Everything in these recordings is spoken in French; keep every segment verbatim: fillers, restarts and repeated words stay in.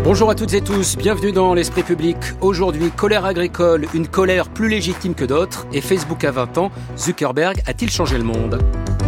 Bonjour à toutes et tous, bienvenue dans l'Esprit Public. Aujourd'hui, colère agricole, une colère plus légitime que d'autres. Et Facebook a vingt ans, Zuckerberg a-t-il changé le monde ?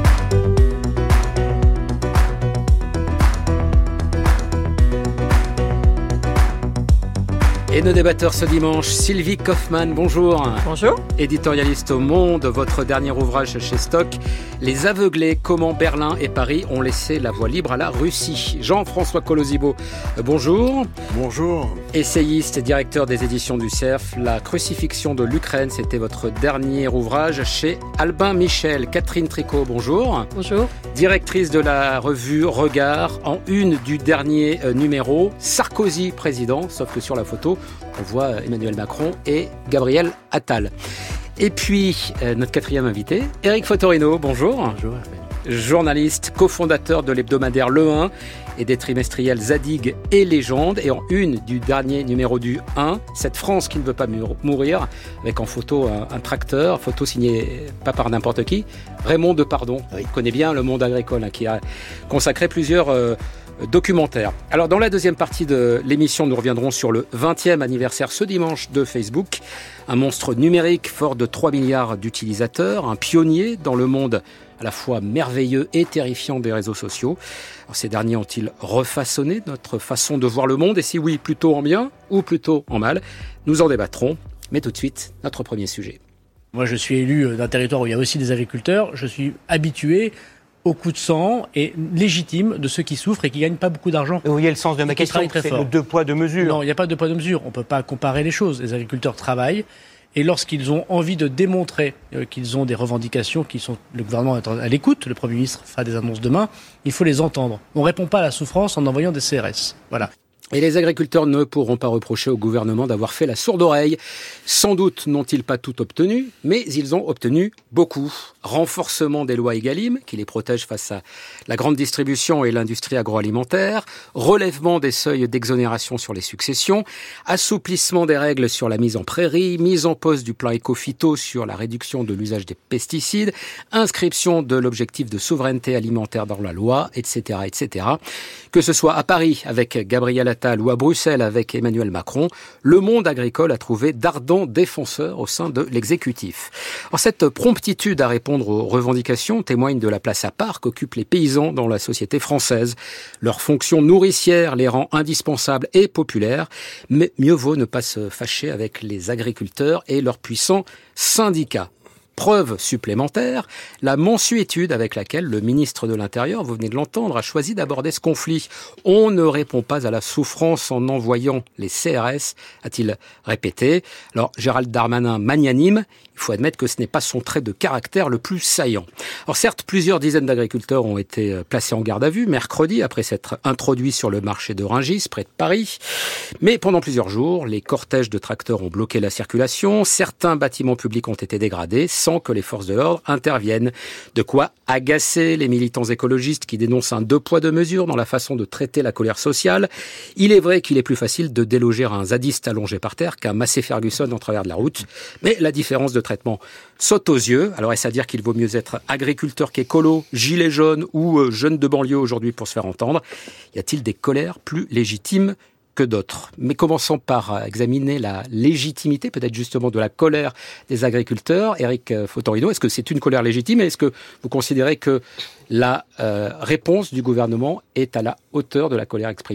Et nos débatteurs ce dimanche, Sylvie Kaufmann, bonjour. Bonjour. Éditorialiste au Monde, votre dernier ouvrage chez Stock, Les aveuglés, comment Berlin et Paris ont laissé la voie libre à la Russie. Jean-François Colosibo, bonjour. Bonjour. Essayiste, directeur des éditions du Cerf, La crucifixion de l'Ukraine, c'était votre dernier ouvrage chez Albin Michel. Catherine Tricot, bonjour. Bonjour. Directrice de la revue Regard, en une du dernier numéro, Sarkozy président, sauf que sur la photo, on voit Emmanuel Macron et Gabriel Attal. Et puis, euh, notre quatrième invité, Éric Fotorino, bonjour. Bonjour. Journaliste, cofondateur de l'hebdomadaire Le un et des trimestriels Zadig et Légende. Et en une du dernier numéro du un, cette France qui ne veut pas mourir, avec en photo un, un tracteur, photo signée pas par n'importe qui, Raymond Depardon. Oui. Il connaît bien le monde agricole, hein, qui a consacré plusieurs euh, documentaires. Alors, dans la deuxième partie de l'émission, nous reviendrons sur le vingtième anniversaire ce dimanche de Facebook. Un monstre numérique fort de trois milliards d'utilisateurs, un pionnier dans le monde à la fois merveilleux et terrifiant des réseaux sociaux. Alors, ces derniers ont-ils refaçonné notre façon de voir le monde ? Et si oui, plutôt en bien ou plutôt en mal ? Nous en débattrons. Mais tout de suite, notre premier sujet. Moi, je suis élu d'un territoire où il y a aussi des agriculteurs. Je suis habitué au coup de sang et légitime de ceux qui souffrent et qui gagnent pas beaucoup d'argent. Vous voyez le sens de ma question, c'est le deux poids, deux mesures. Non, il n'y a pas de poids, deux mesures. On peut pas comparer les choses. Les agriculteurs travaillent et lorsqu'ils ont envie de démontrer euh, qu'ils ont des revendications qui sont, le gouvernement est à l'écoute, le Premier ministre fera des annonces demain, il faut les entendre. On répond pas à la souffrance en envoyant des C R S. Voilà. Et les agriculteurs ne pourront pas reprocher au gouvernement d'avoir fait la sourde oreille. Sans doute n'ont-ils pas tout obtenu, mais ils ont obtenu beaucoup. Renforcement des lois Egalim, qui les protègent face à la grande distribution et l'industrie agroalimentaire, relèvement des seuils d'exonération sur les successions, assouplissement des règles sur la mise en prairie, mise en pause du plan éco-phyto sur la réduction de l'usage des pesticides, inscription de l'objectif de souveraineté alimentaire dans la loi, et cetera, et cetera. Que ce soit à Paris avec Gabriel Attal ou à Bruxelles avec Emmanuel Macron, le monde agricole a trouvé d'ardents défenseurs au sein de l'exécutif. Alors, cette promptitude à répondre aux revendications témoigne de la place à part qu'occupent les paysans dans la société française. Leur fonction nourricière les rend indispensables et populaires, mais mieux vaut ne pas se fâcher avec les agriculteurs et leurs puissants syndicats. Preuve supplémentaire, la mansuétude avec laquelle le ministre de l'Intérieur, vous venez de l'entendre, a choisi d'aborder ce conflit. On ne répond pas à la souffrance en envoyant les C R S, a-t-il répété. Alors, Gérald Darmanin magnanime, il faut admettre que ce n'est pas son trait de caractère le plus saillant. Alors certes, plusieurs dizaines d'agriculteurs ont été placés en garde à vue mercredi après s'être introduits sur le marché de Rungis, près de Paris. Mais pendant plusieurs jours, les cortèges de tracteurs ont bloqué la circulation. Certains bâtiments publics ont été dégradés sans que les forces de l'ordre interviennent. De quoi agacer les militants écologistes qui dénoncent un deux poids deux mesures dans la façon de traiter la colère sociale. Il est vrai qu'il est plus facile de déloger un zadiste allongé par terre qu'un Massey Ferguson en travers de la route. Mais la différence de traitement saute aux yeux. Alors est-ce à dire qu'il vaut mieux être agriculteur qu'écolo, gilet jaune ou euh, jeune de banlieue aujourd'hui pour se faire entendre ? Y a-t-il des colères plus légitimes que d'autres ? Mais commençons par examiner la légitimité, peut-être justement de la colère des agriculteurs. Éric Fotorino, est-ce que c'est une colère légitime et est-ce que vous considérez que la euh, réponse du gouvernement est à la hauteur de la colère exprimée ?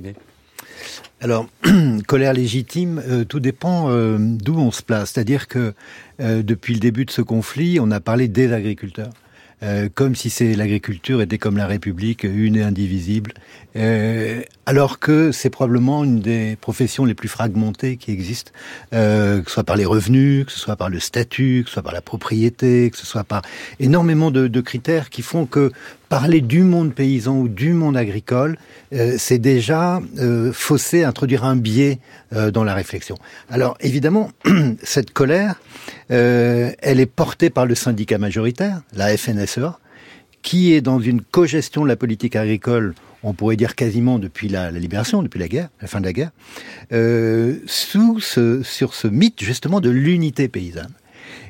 Alors, colère légitime, euh, tout dépend euh, d'où on se place. C'est-à-dire que euh, depuis le début de ce conflit, on a parlé des agriculteurs. Euh, comme si c'est l'agriculture était comme la République, une et indivisible, euh, alors que c'est probablement une des professions les plus fragmentées qui existent, euh, que ce soit par les revenus, que ce soit par le statut, que ce soit par la propriété, que ce soit par énormément de, de critères qui font que parler du monde paysan ou du monde agricole, euh, c'est déjà euh, fausser, introduire un biais euh, dans la réflexion. Alors évidemment, cette colère, euh, elle est portée par le syndicat majoritaire, la F N S E A, qui est dans une cogestion de la politique agricole, on pourrait dire quasiment depuis la, la libération, depuis la guerre, la fin de la guerre, euh, sous ce, sur ce mythe justement de l'unité paysanne.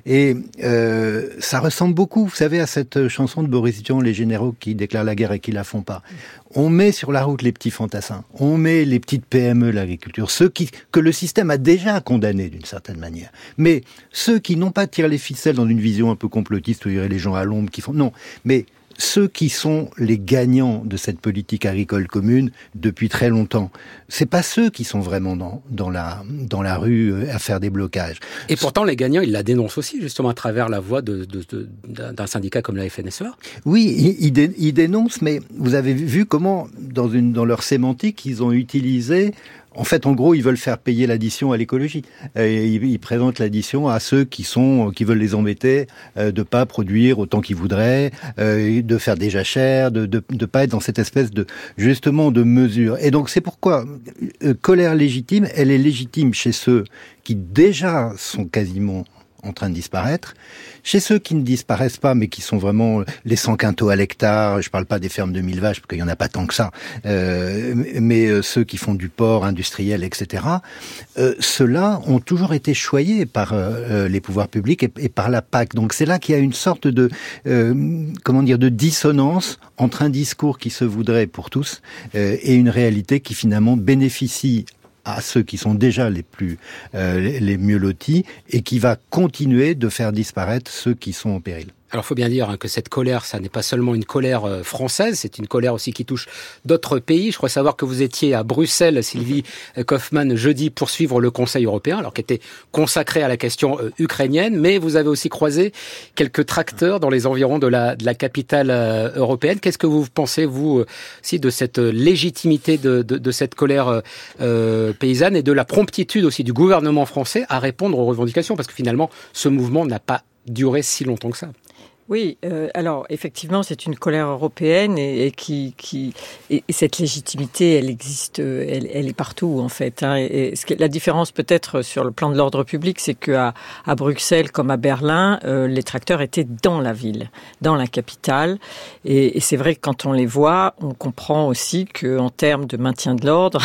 Et euh, ça ressemble beaucoup, vous savez, à cette chanson de Boris Vian, les généraux qui déclarent la guerre et qui la font pas. On met sur la route les petits fantassins, on met les petites P M E, l'agriculture, ceux qui, que le système a déjà condamnés d'une certaine manière. Mais ceux qui n'ont pas tiré les ficelles dans une vision un peu complotiste où il y aurait les gens à l'ombre qui font... Non, mais ceux qui sont les gagnants de cette politique agricole commune depuis très longtemps, c'est pas ceux qui sont vraiment dans, dans, la, dans la rue à faire des blocages. Et pourtant, les gagnants, ils la dénoncent aussi, justement, à travers la voix de, de, de, d'un syndicat comme la F N S E A. Oui, ils, ils, dé, ils dénoncent, mais vous avez vu comment, dans, une, dans leur sémantique, ils ont utilisé... En fait, en gros, ils veulent faire payer l'addition à l'écologie. Et ils, ils présentent l'addition à ceux qui sont, qui veulent les embêter, euh, de pas produire autant qu'ils voudraient, euh, de faire des jachères, de, de, de pas être dans cette espèce de, justement, de mesure. Et donc, c'est pourquoi euh, colère légitime, elle est légitime chez ceux qui déjà sont quasiment en train de disparaître. Chez ceux qui ne disparaissent pas, mais qui sont vraiment les cent quintaux à l'hectare, je parle pas des fermes de mille vaches, parce qu'il y en a pas tant que ça, euh, mais euh, ceux qui font du porc industriel, et cetera, euh, ceux-là ont toujours été choyés par euh, les pouvoirs publics et, et par la P A C. Donc c'est là qu'il y a une sorte de, euh, comment dire, de dissonance entre un discours qui se voudrait pour tous euh, et une réalité qui finalement bénéficie à ceux qui sont déjà les plus euh, les, les mieux lotis et qui va continuer de faire disparaître ceux qui sont en péril. Alors, il faut bien dire hein, que cette colère, ça n'est pas seulement une colère euh, française, c'est une colère aussi qui touche d'autres pays. Je crois savoir que vous étiez à Bruxelles, Sylvie Kaufmann, jeudi, pour suivre le Conseil européen, alors qui était consacré à la question euh, ukrainienne, mais vous avez aussi croisé quelques tracteurs dans les environs de la, de la capitale euh, européenne. Qu'est-ce que vous pensez, vous, euh, aussi, de cette légitimité de, de, de cette colère euh, paysanne et de la promptitude aussi du gouvernement français à répondre aux revendications? Parce que finalement, ce mouvement n'a pas duré si longtemps que ça. Oui, euh, alors effectivement, c'est une colère européenne et, et qui, qui et, et cette légitimité, elle existe, elle, elle est partout en fait. Hein, et, et ce que, la différence peut-être sur le plan de l'ordre public, c'est qu'à à Bruxelles comme à Berlin, euh, les tracteurs étaient dans la ville, dans la capitale. Et, et c'est vrai que quand on les voit, on comprend aussi que en termes de maintien de l'ordre,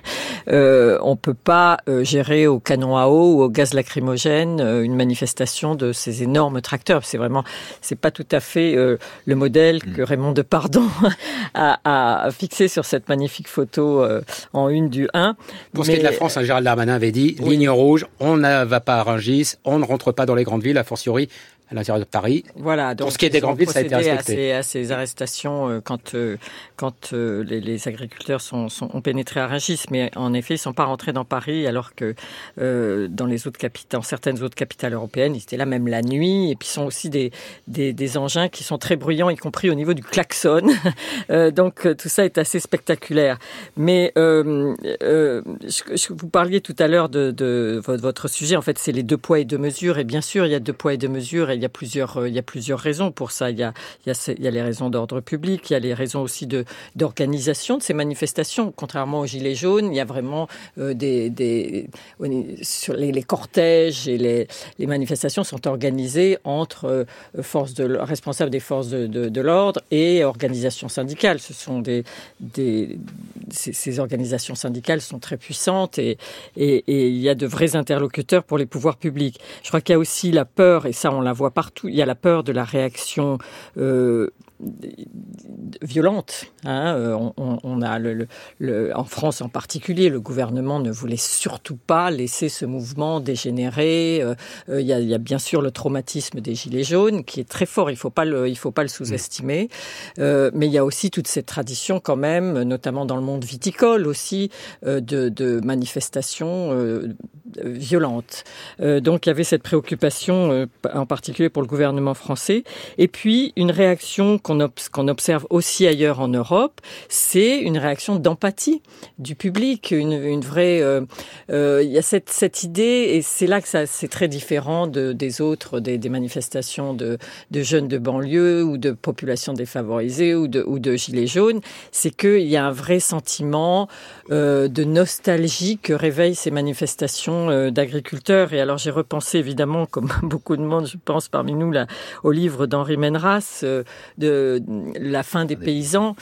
euh, on peut pas euh, gérer au canon à eau ou au gaz lacrymogène euh, une manifestation de ces énormes tracteurs. C'est vraiment, c'est pas tout à fait euh, le modèle que Raymond Depardon a, a fixé sur cette magnifique photo euh, en une du un. Pour ce qui est de la France, hein, Gérald Darmanin avait dit oui. Ligne rouge, on ne va pas à Rungis, on ne rentre pas dans les grandes villes, a fortiori à l'intérieur de Paris. Voilà. Donc, pour ce qui est des grandes villes, ça a été respecté. À ces, à ces arrestations euh, quand euh, quand euh, les, les agriculteurs sont, sont ont pénétré à Rungis, mais en effet, ils sont pas rentrés dans Paris, alors que euh, dans les autres capitales, certaines autres capitales européennes, ils étaient là même la nuit. Et puis, ils sont aussi des des, des engins qui sont très bruyants, y compris au niveau du klaxon. euh, donc, tout ça est assez spectaculaire. Mais euh, euh, je, je, vous parliez tout à l'heure de, de votre sujet. En fait, c'est les deux poids et deux mesures. Et bien sûr, il y a deux poids et deux mesures. Il y a plusieurs, il y a plusieurs raisons pour ça. Il y a, il y a, il y a les raisons d'ordre public, il y a les raisons aussi de d'organisation de ces manifestations. Contrairement aux Gilets jaunes, il y a vraiment euh, des, des sur les, les cortèges et les, les manifestations sont organisées entre euh, forces de responsables des forces de, de, de l'ordre et organisations syndicales. Ce sont des, des ces, ces organisations syndicales sont très puissantes et, et et il y a de vrais interlocuteurs pour les pouvoirs publics. Je crois qu'il y a aussi la peur, et ça on la voit partout, il y a la peur de la réaction euh, violente. Hein. On, on a le, le, le, en France en particulier, le gouvernement ne voulait surtout pas laisser ce mouvement dégénérer. Euh, il, y a, il y a bien sûr le traumatisme des Gilets jaunes qui est très fort. Il faut pas le, il faut pas le sous-estimer. Euh, mais il y a aussi toute cette tradition quand même, notamment dans le monde viticole aussi, euh, de, de manifestations euh, violentes. Euh, donc il y avait cette préoccupation euh, en particulier pour le gouvernement français. Et puis une réaction qu'on, ob- qu'on observe aussi ailleurs en Europe, c'est une réaction d'empathie du public, une, une vraie. Euh, euh, il y a cette, cette idée, et c'est là que ça, c'est très différent de, des autres, des, des manifestations de, de jeunes de banlieue ou de populations défavorisées ou de, ou de gilets jaunes, c'est qu'il y a un vrai sentiment euh, de nostalgie que réveillent ces manifestations euh, d'agriculteurs. Et alors j'ai repensé évidemment, comme beaucoup de monde, je pense parmi nous, là, au livre d'Henri Menras, euh, de La fin des paysans,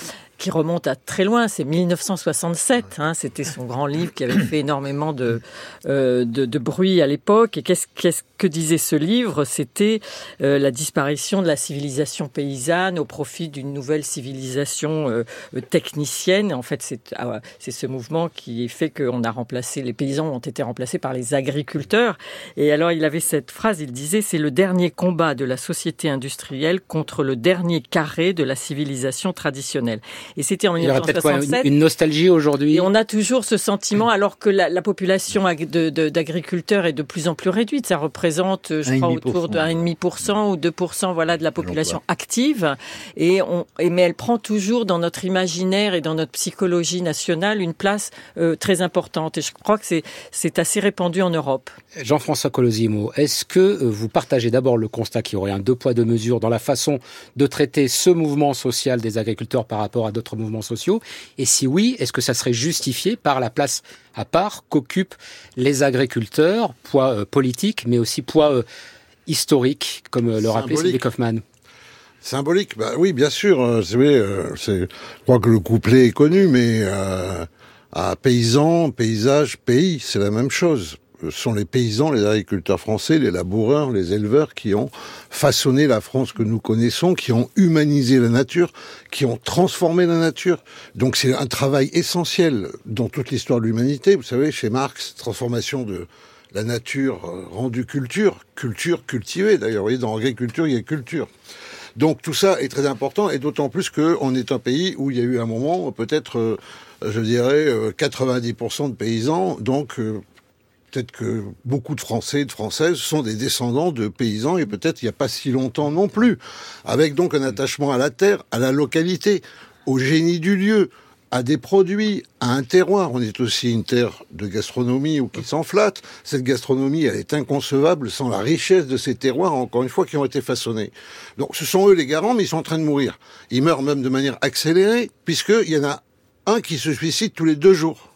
qui remonte à très loin, c'est mille neuf cent soixante-sept. Hein, c'était son grand livre qui avait fait énormément de, euh, de, de bruit à l'époque. Et qu'est-ce, qu'est-ce que disait ce livre ? C'était euh, la disparition de la civilisation paysanne au profit d'une nouvelle civilisation euh, technicienne. En fait, c'est, ah, c'est ce mouvement qui fait qu'on a remplacé, les paysans ont été remplacés par les agriculteurs. Et alors, il avait cette phrase, il disait, c'est le dernier combat de la société industrielle contre le dernier carré de la civilisation traditionnelle. Et c'était en mille neuf cent soixante-sept. Il y aurait peut-être quoi, une, une nostalgie aujourd'hui. Et on a toujours ce sentiment, alors que la, la population de, de, d'agriculteurs est de plus en plus réduite. Ça représente, je crois, autour de un virgule cinq pour cent ou deux pour cent, voilà, de la population active. Et on, et, mais elle prend toujours dans notre imaginaire et dans notre psychologie nationale une place euh, très importante. Et je crois que c'est, c'est assez répandu en Europe. Jean-François Colosimo, est-ce que vous partagez d'abord le constat qu'il y aurait un deux poids deux mesures dans la façon de traiter ce mouvement social des agriculteurs par rapport à d'autres mouvements sociaux ? Et si oui, est-ce que ça serait justifié par la place à part qu'occupent les agriculteurs, poids euh, politique, mais aussi poids euh, historique, comme euh, le rappelait Sylvie Kaufmann ? Symbolique, bah oui, bien sûr. Euh, c'est, euh, c'est, je crois que le couplet est connu, mais euh, à paysan, paysage, pays, c'est la même chose. Ce sont les paysans, les agriculteurs français, les laboureurs, les éleveurs qui ont façonné la France que nous connaissons, qui ont humanisé la nature, qui ont transformé la nature. Donc c'est un travail essentiel dans toute l'histoire de l'humanité. Vous savez, chez Marx, transformation de la nature rendue culture, culture cultivée. D'ailleurs, vous voyez, dans l'agriculture, il y a culture. Donc tout ça est très important, et d'autant plus qu'on est un pays où il y a eu un moment, peut-être, euh, je dirais, euh, quatre-vingt-dix pour cent de paysans, donc... Euh, Peut-être que beaucoup de Français et de Françaises sont des descendants de paysans, et peut-être il n'y a pas si longtemps non plus. Avec donc un attachement à la terre, à la localité, au génie du lieu, à des produits, à un terroir. On est aussi une terre de gastronomie où qui s'enflatte. Cette gastronomie, elle est inconcevable sans la richesse de ces terroirs, encore une fois, qui ont été façonnés. Donc ce sont eux les garants, mais ils sont en train de mourir. Ils meurent même de manière accélérée, puisqu'il y en a un qui se suicide tous les deux jours.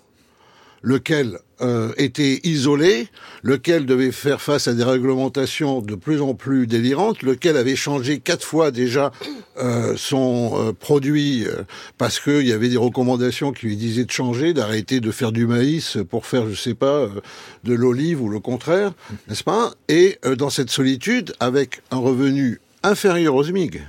Lequel euh, était isolé, lequel devait faire face à des réglementations de plus en plus délirantes, lequel avait changé quatre fois déjà euh, son euh, produit euh, parce qu'il y avait des recommandations qui lui disaient de changer, d'arrêter de faire du maïs pour faire, je sais pas, euh, de l'olive ou le contraire, n'est-ce pas ? Et euh, dans cette solitude, avec un revenu inférieur au SMIC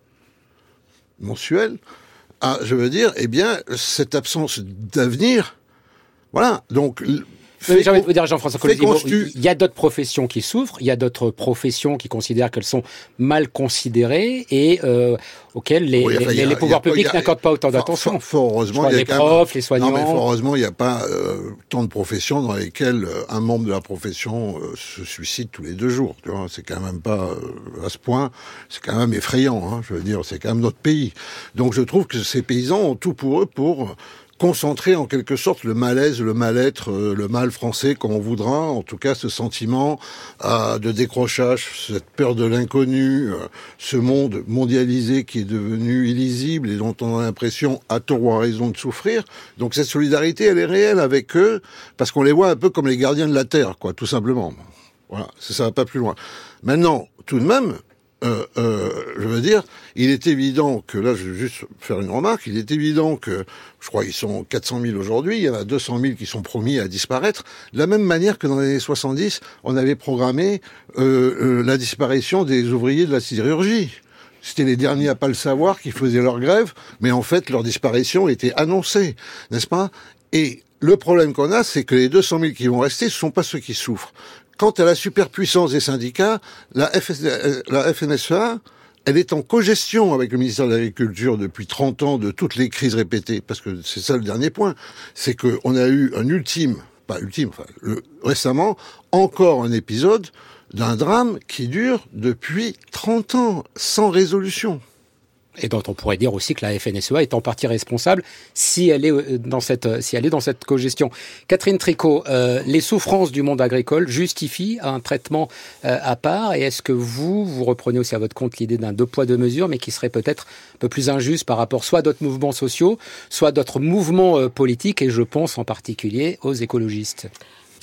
mensuel, ah, je veux dire, eh bien, cette absence d'avenir. Voilà, donc... Oui, j'ai envie de vous dire, Jean-François Colosimo, constu... il y a d'autres professions qui souffrent, il y a d'autres professions qui considèrent qu'elles sont mal considérées et euh, auxquelles les, oui, enfin, les, a, les pouvoirs a, publics a, n'accordent pas autant d'attention. Fort, fort heureusement, crois, il y a les profs, même... les soignants... Non, mais fort heureusement, il n'y a pas euh, tant de professions dans lesquelles euh, un membre de la profession euh, se suicide tous les deux jours. Tu vois, c'est quand même pas euh, à ce point, c'est quand même effrayant. Hein, je veux dire, c'est quand même notre pays. Donc je trouve que ces paysans ont tout pour eux pour... concentrer en quelque sorte le malaise, le mal-être, euh, le mal français, comme on voudra, en tout cas ce sentiment euh, de décrochage, cette peur de l'inconnu, euh, ce monde mondialisé qui est devenu illisible et dont on a l'impression, à tort ou à raison, de souffrir. Donc cette solidarité, elle est réelle avec eux, parce qu'on les voit un peu comme les gardiens de la terre, quoi, tout simplement. Voilà, ça, ça va pas plus loin. Maintenant, tout de même... Euh, euh, je veux dire, il est évident que, là je vais juste faire une remarque, il est évident que, je crois qu'ils sont quatre cent mille aujourd'hui, il y en a deux cent mille qui sont promis à disparaître, de la même manière que dans les années soixante-dix, on avait programmé euh, euh, la disparition des ouvriers de la sidérurgie. C'était les derniers à pas le savoir qui faisaient leur grève, mais en fait leur disparition était annoncée, n'est-ce pas ? Et le problème qu'on a, c'est que les deux cent mille qui vont rester, ce sont pas ceux qui souffrent. Quant à la superpuissance des syndicats, la, F S, la F N S E A, elle est en cogestion avec le ministère de l'Agriculture depuis trente ans de toutes les crises répétées. Parce que c'est ça le dernier point. C'est qu'on a eu un ultime, pas ultime, enfin, le, récemment, encore un épisode d'un drame qui dure depuis trente ans, sans résolution. Et dont on pourrait dire aussi que la F N S E A est en partie responsable si elle est dans cette, si elle est dans cette cogestion. Catherine Tricot, euh, les souffrances du monde agricole justifient un traitement euh, à part, et est-ce que vous, vous reprenez aussi à votre compte l'idée d'un deux poids deux mesures, mais qui serait peut-être un peu plus injuste par rapport soit à d'autres mouvements sociaux, soit à d'autres mouvements euh, politiques, et je pense en particulier aux écologistes?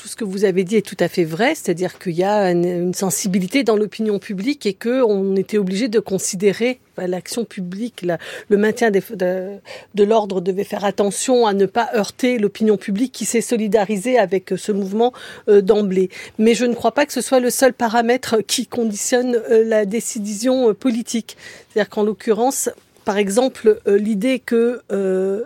tout ce que vous avez dit est tout à fait vrai, c'est-à-dire qu'il y a une, une sensibilité dans l'opinion publique et qu'on était obligé de considérer enfin, l'action publique, la, le maintien des, de, de l'ordre devait faire attention à ne pas heurter l'opinion publique qui s'est solidarisée avec ce mouvement euh, d'emblée. Mais je ne crois pas que ce soit le seul paramètre qui conditionne euh, la décision euh, politique. C'est-à-dire qu'en l'occurrence, par exemple, euh, l'idée que euh,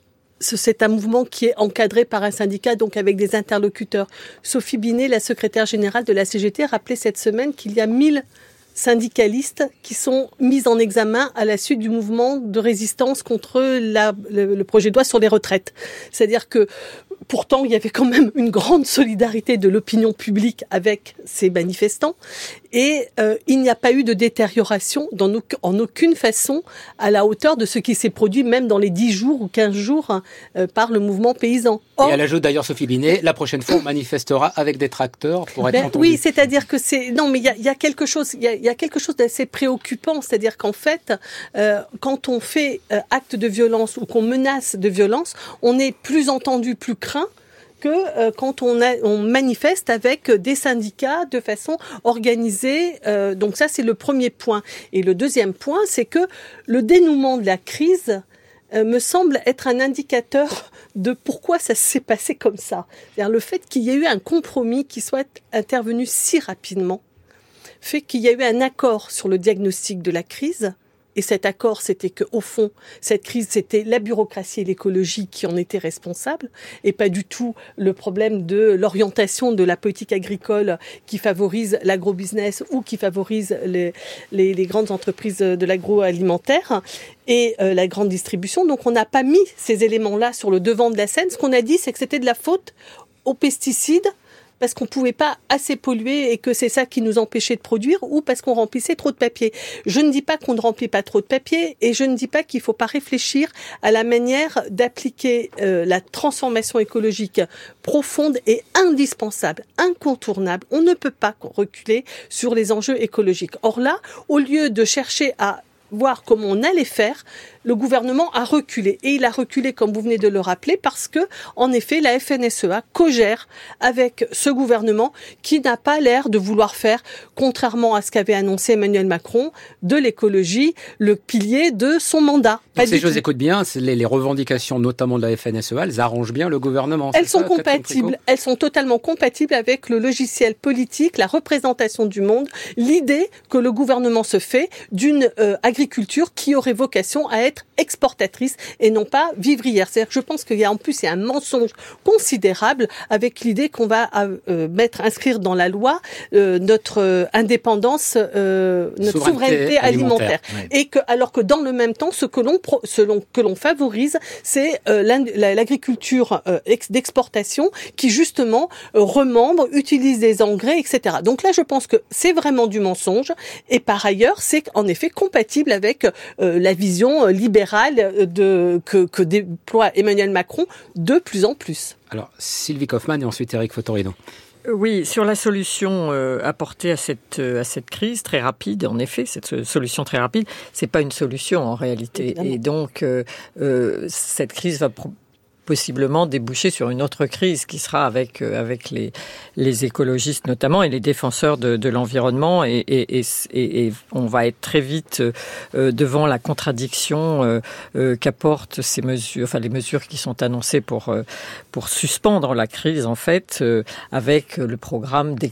c'est un mouvement qui est encadré par un syndicat, donc avec des interlocuteurs. Sophie Binet, la secrétaire générale de la C G T, rappelait cette semaine qu'il y a mille syndicalistes qui sont mis en examen à la suite du mouvement de résistance contre la, le, le projet de loi sur les retraites. C'est-à-dire que pourtant, il y avait quand même une grande solidarité de l'opinion publique avec ces manifestants et euh, il n'y a pas eu de détérioration dans no- en aucune façon à la hauteur de ce qui s'est produit même dans les dix jours ou quinze jours hein, euh, par le mouvement paysan. Or, et elle ajoute d'ailleurs, Sophie Binet, la prochaine fois on manifestera avec des tracteurs pour être ben, entendu. Oui, c'est-à-dire que c'est... Non, mais il y a, y a quelque chose, il y a, y a quelque chose d'assez préoccupant, c'est-à-dire qu'en fait, euh, quand on fait euh, acte de violence ou qu'on menace de violence, on est plus entendu, plus craint que euh, quand on, a, on manifeste avec des syndicats de façon organisée. Euh, donc ça, c'est le premier point. Et le deuxième point, c'est que le dénouement de la crise euh, me semble être un indicateur de pourquoi ça s'est passé comme ça. C'est-à-dire le fait qu'il y ait eu un compromis qui soit intervenu si rapidement fait qu'il y a eu un accord sur le diagnostic de la crise. Et cet accord, c'était qu'au fond, cette crise, c'était la bureaucratie et l'écologie qui en étaient responsables, et pas du tout le problème de l'orientation de la politique agricole qui favorise l'agrobusiness ou qui favorise les, les, les grandes entreprises de l'agroalimentaire et euh, la grande distribution. Donc on n'a pas mis ces éléments-là sur le devant de la scène. Ce qu'on a dit, c'est que c'était de la faute aux pesticides, parce qu'on pouvait pas assez polluer et que c'est ça qui nous empêchait de produire, ou parce qu'on remplissait trop de papier. Je ne dis pas qu'on ne remplit pas trop de papier, et je ne dis pas qu'il faut pas réfléchir à la manière d'appliquer euh, la transformation écologique profonde et indispensable, incontournable. On ne peut pas reculer sur les enjeux écologiques. Or là, au lieu de chercher à voir comment on allait faire, le gouvernement a reculé. Et il a reculé, comme vous venez de le rappeler, parce que, en effet, la F N S E A cogère avec ce gouvernement qui n'a pas l'air de vouloir faire, contrairement à ce qu'avait annoncé Emmanuel Macron, de l'écologie le pilier de son mandat. Donc ces choses, écoute bien, les, les revendications, notamment de la F N S E A, elles arrangent bien le gouvernement. Elles sont ça, compatibles. Elles sont totalement compatibles avec le logiciel politique, la représentation du monde, l'idée que le gouvernement se fait d'une euh, agriculture qui aurait vocation à être exportatrice et non pas vivrière. C'est-à-dire que je pense qu'il y a en plus il y a un mensonge considérable avec l'idée qu'on va euh, mettre inscrire dans la loi euh, notre euh, indépendance, euh, notre souveraineté, souveraineté alimentaire, alimentaire. Oui. Et que alors que dans le même temps, ce que l'on ce que l'on favorise, c'est euh, l'agriculture euh, d'exportation qui justement euh, remembre, utilise des engrais, et cetera. Donc là, je pense que c'est vraiment du mensonge. Et par ailleurs, c'est en effet compatible avec euh, la vision libérale de, que, que déploie Emmanuel Macron de plus en plus. Alors, Sylvie Kaufmann et ensuite Éric Fotorino. Oui, sur la solution euh, apportée à cette à cette crise très rapide, en effet, cette solution très rapide, c'est pas une solution en réalité. Évidemment. Et donc euh, euh, cette crise va pro- possiblement déboucher sur une autre crise qui sera avec euh, avec les les écologistes notamment et les défenseurs de, de l'environnement et, et, et, et on va être très vite euh, devant la contradiction euh, euh, qu'apportent ces mesures, enfin les mesures qui sont annoncées pour euh, pour suspendre la crise en fait euh, avec le programme des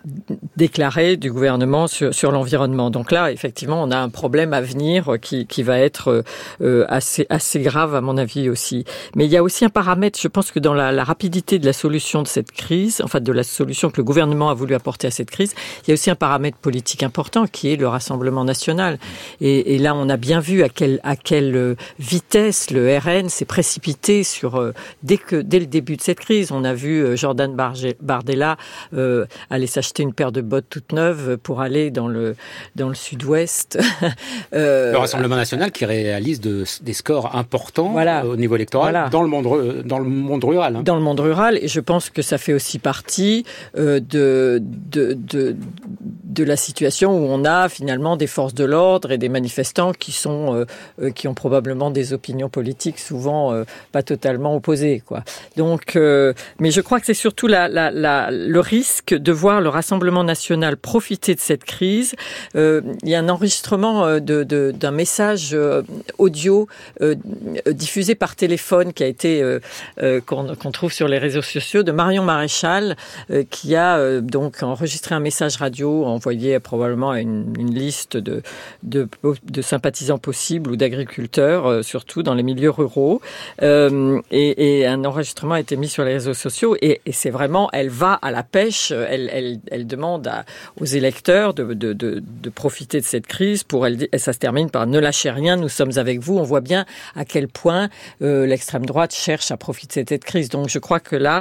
déclaré du gouvernement sur, sur l'environnement. Donc là, effectivement, on a un problème à venir qui, qui va être euh, assez, assez grave, à mon avis aussi. Mais il y a aussi un paramètre, je pense que dans la, la rapidité de la solution de cette crise, enfin de la solution que le gouvernement a voulu apporter à cette crise, il y a aussi un paramètre politique important qui est le Rassemblement national. Et, et là, on a bien vu à quelle, à quelle vitesse le R N s'est précipité sur, dès, que, dès le début de cette crise. On a vu Jordan Bardella euh, aller s'acheter acheter une paire de bottes toute neuve pour aller dans le, dans le sud-ouest. euh, le Rassemblement national qui réalise de, des scores importants voilà. au niveau électoral voilà. dans, le monde, dans le monde rural. Hein. Dans le monde rural, et je pense que ça fait aussi partie euh, de, de, de, de la situation où on a finalement des forces de l'ordre et des manifestants qui, sont, euh, euh, qui ont probablement des opinions politiques souvent euh, pas totalement opposées. Quoi. Donc, euh, mais je crois que c'est surtout la, la, la, le risque de voir le Rassemblement national profiter de cette crise. Euh, il y a un enregistrement de, de, d'un message euh, audio euh, diffusé par téléphone qui a été euh, euh, qu'on, qu'on trouve sur les réseaux sociaux de Marion Maréchal euh, qui a euh, donc enregistré un message radio envoyé probablement à une, une liste de, de, de sympathisants possibles ou d'agriculteurs, euh, surtout dans les milieux ruraux. Euh, et, et un enregistrement a été mis sur les réseaux sociaux et, et c'est vraiment, elle va à la pêche, elle, elle, elle demande à, aux électeurs de, de, de, de profiter de cette crise pour, elle, et ça se termine par ne lâchez rien, nous sommes avec vous. On voit bien à quel point euh, l'extrême droite cherche à profiter de cette crise. Donc je crois que là,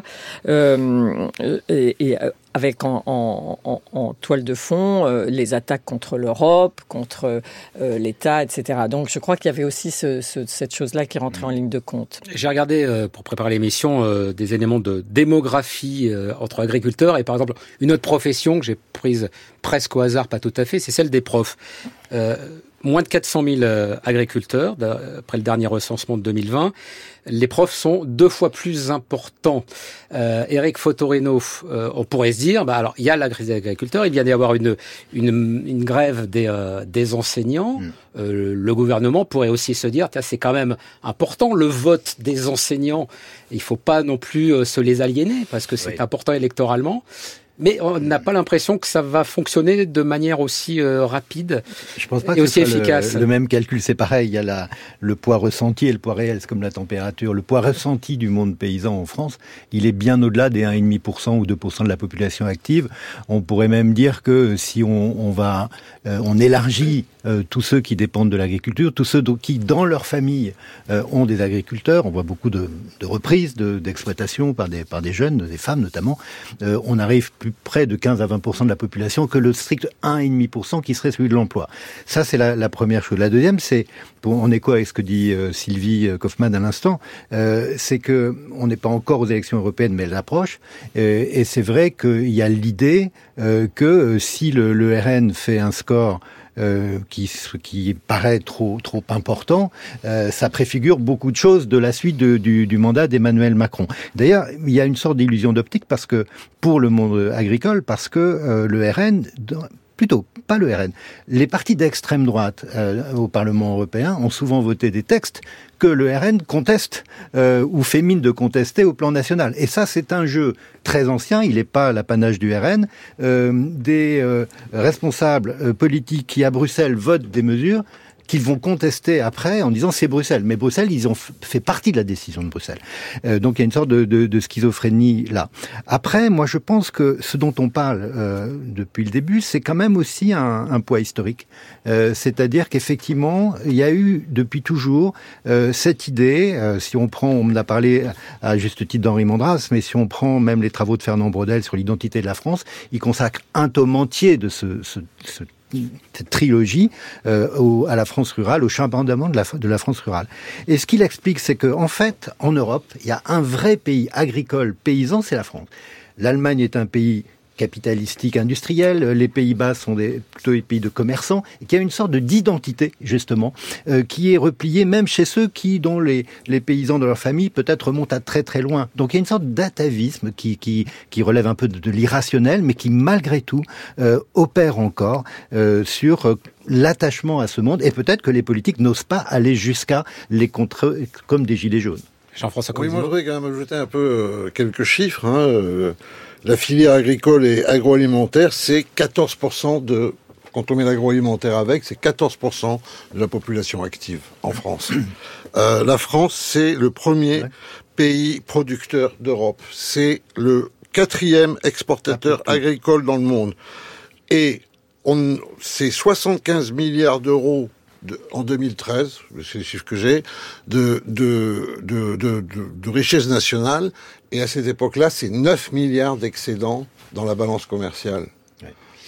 euh, et, et avec en, en, en, en toile de fond euh, les attaques contre l'Europe, contre euh, l'État, et cetera. Donc je crois qu'il y avait aussi ce, ce, cette chose-là qui rentrait en ligne de compte. J'ai regardé, euh, pour préparer l'émission, euh, des éléments de démographie euh, entre agriculteurs. Et par exemple, une autre profession que j'ai prise presque au hasard, pas tout à fait, c'est celle des profs. Euh, moins de quatre cent mille euh, agriculteurs, après le dernier recensement de deux mille vingt. Les profs sont deux fois plus importants. Euh, Eric Fotorino, euh, on pourrait se dire, bah alors il y a la crise des agriculteurs, il vient d'y avoir une une, une grève des euh, des enseignants. Mmh. Euh, le gouvernement pourrait aussi se dire, c'est quand même important le vote des enseignants. Il faut pas non plus euh, se les aliéner parce que c'est oui. important électoralement. Mais on n'a pas l'impression que ça va fonctionner de manière aussi euh, rapide Je pense pas et que aussi efficace. Le, le même calcul, c'est pareil. Il y a la, le poids ressenti et le poids réel, c'est comme la température. Le poids ressenti du monde paysan en France, il est bien au-delà des un virgule cinq pour cent ou deux pour cent de la population active. On pourrait même dire que si on, on va, euh, on élargit euh, tous ceux qui dépendent de l'agriculture, tous ceux qui, dans leur famille, euh, ont des agriculteurs. On voit beaucoup de, de reprises de, d'exploitation par des, par des jeunes, des femmes notamment. Euh, on arrive plus près de quinze à vingt pour cent de la population que le strict un virgule cinq pour cent qui serait celui de l'emploi. Ça, c'est la, la première chose. La deuxième, c'est, pour, en écho avec ce que dit euh, Sylvie Kaufmann à l'instant, euh, c'est que on n'est pas encore aux élections européennes, mais elles approchent. Euh, et c'est vrai qu'il y a l'idée euh, que euh, si le, le R N fait un score Euh, qui, qui paraît trop trop important, euh, ça préfigure beaucoup de choses de la suite de, du, du mandat d'Emmanuel Macron. D'ailleurs, il y a une sorte d'illusion d'optique parce que pour le monde agricole, parce que euh, le R N, plutôt pas le R N, les partis d'extrême droite euh, au Parlement européen ont souvent voté des textes que le R N conteste euh, ou fait mine de contester au plan national. Et ça, c'est un jeu très ancien, il n'est pas l'apanage du R N. Euh, des euh, responsables euh, politiques qui, à Bruxelles, votent des mesures qu'ils vont contester après en disant c'est Bruxelles. Mais Bruxelles, ils ont f- fait partie de la décision de Bruxelles. Euh, donc il y a une sorte de, de, de schizophrénie là. Après, moi je pense que ce dont on parle euh, depuis le début, c'est quand même aussi un, un poids historique. Euh, c'est-à-dire qu'effectivement, il y a eu depuis toujours euh, cette idée, euh, si on prend, on en a parlé à, à juste titre d'Henri Mondras, mais si on prend même les travaux de Fernand Braudel sur l'identité de la France, il consacre un tome entier de ce, ce, ce cette trilogie euh, au, à la France rurale, au chambardement de la, de la France rurale. Et ce qu'il explique, c'est que en fait, en Europe, il y a un vrai pays agricole, paysan, c'est la France. L'Allemagne est un pays capitalistique industriel, les Pays-Bas sont des, plutôt des pays de commerçants, et qu'il y a une sorte de d'identité, justement, euh, qui est repliée même chez ceux qui, dont les, les paysans de leur famille, peut-être remontent à très très loin. Donc il y a une sorte d'atavisme qui, qui, qui relève un peu de, de l'irrationnel, mais qui, malgré tout, euh, opère encore euh, sur... Euh, l'attachement à ce monde, et peut-être que les politiques n'osent pas aller jusqu'à les contrer comme des gilets jaunes. Jean-François Oui, moi je voudrais quand même ajouter un peu euh, quelques chiffres. Hein, euh, la filière agricole et agroalimentaire, c'est quatorze pour cent de... Quand on met l'agroalimentaire avec, c'est quatorze pour cent de la population active en France. Euh, la France, c'est le premier ouais. pays producteur d'Europe. C'est le quatrième exportateur agricole dans le monde. Et on, c'est soixante-quinze milliards d'euros de, en deux mille treize, c'est les chiffres que j'ai, de, de, de, de, de, de richesse nationale. Et à cette époque-là, c'est neuf milliards d'excédents dans la balance commerciale.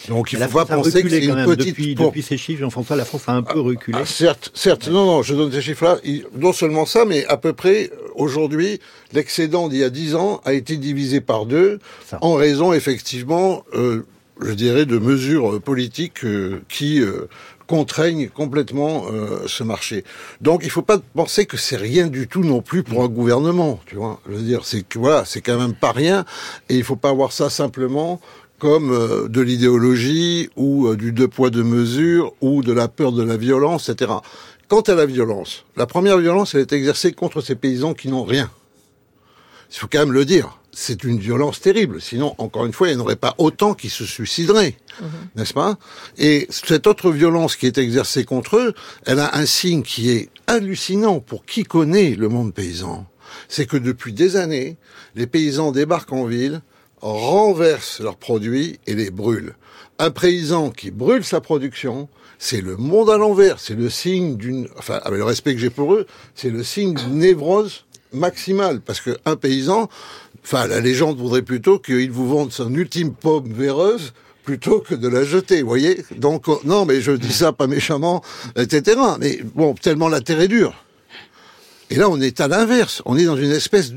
Donc il ne faut pas penser que c'est une petite... Depuis, pour... depuis ces chiffres, Jean-François, la France a un peu reculé. Ah, certes, certes, non, non, je donne ces chiffres-là. Non seulement ça, mais à peu près, aujourd'hui, l'excédent d'il y a dix ans a été divisé par deux, ça. en raison, effectivement, euh, je dirais, de mesures politiques euh, qui... Euh, contraignent complètement euh, ce marché. Donc il ne faut pas penser que c'est rien du tout non plus pour un gouvernement, tu vois. Je veux dire, c'est que voilà, c'est quand même pas rien, et il ne faut pas voir ça simplement comme euh, de l'idéologie ou euh, du deux poids deux mesures ou de la peur de la violence, et cetera. Quant à la violence, la première violence, elle est exercée contre ces paysans qui n'ont rien. Il faut quand même le dire. C'est une violence terrible. Sinon, encore une fois, il n'y en aurait pas autant qui se suicideraient, mmh. n'est-ce pas? Et cette autre violence qui est exercée contre eux, elle a un signe qui est hallucinant pour qui connaît le monde paysan. C'est que depuis des années, les paysans débarquent en ville, renversent leurs produits et les brûlent. Un paysan qui brûle sa production, c'est le monde à l'envers. C'est le signe d'une... Enfin, avec le respect que j'ai pour eux, c'est le signe d'une névrose maximale. Parce qu'un paysan... Enfin, la légende voudrait plutôt qu'il vous vende son ultime pomme véreuse plutôt que de la jeter, vous voyez. Donc, non, mais je dis ça pas méchamment, et cetera. Mais bon, tellement la terre est dure. Et là, on est à l'inverse. On est dans une espèce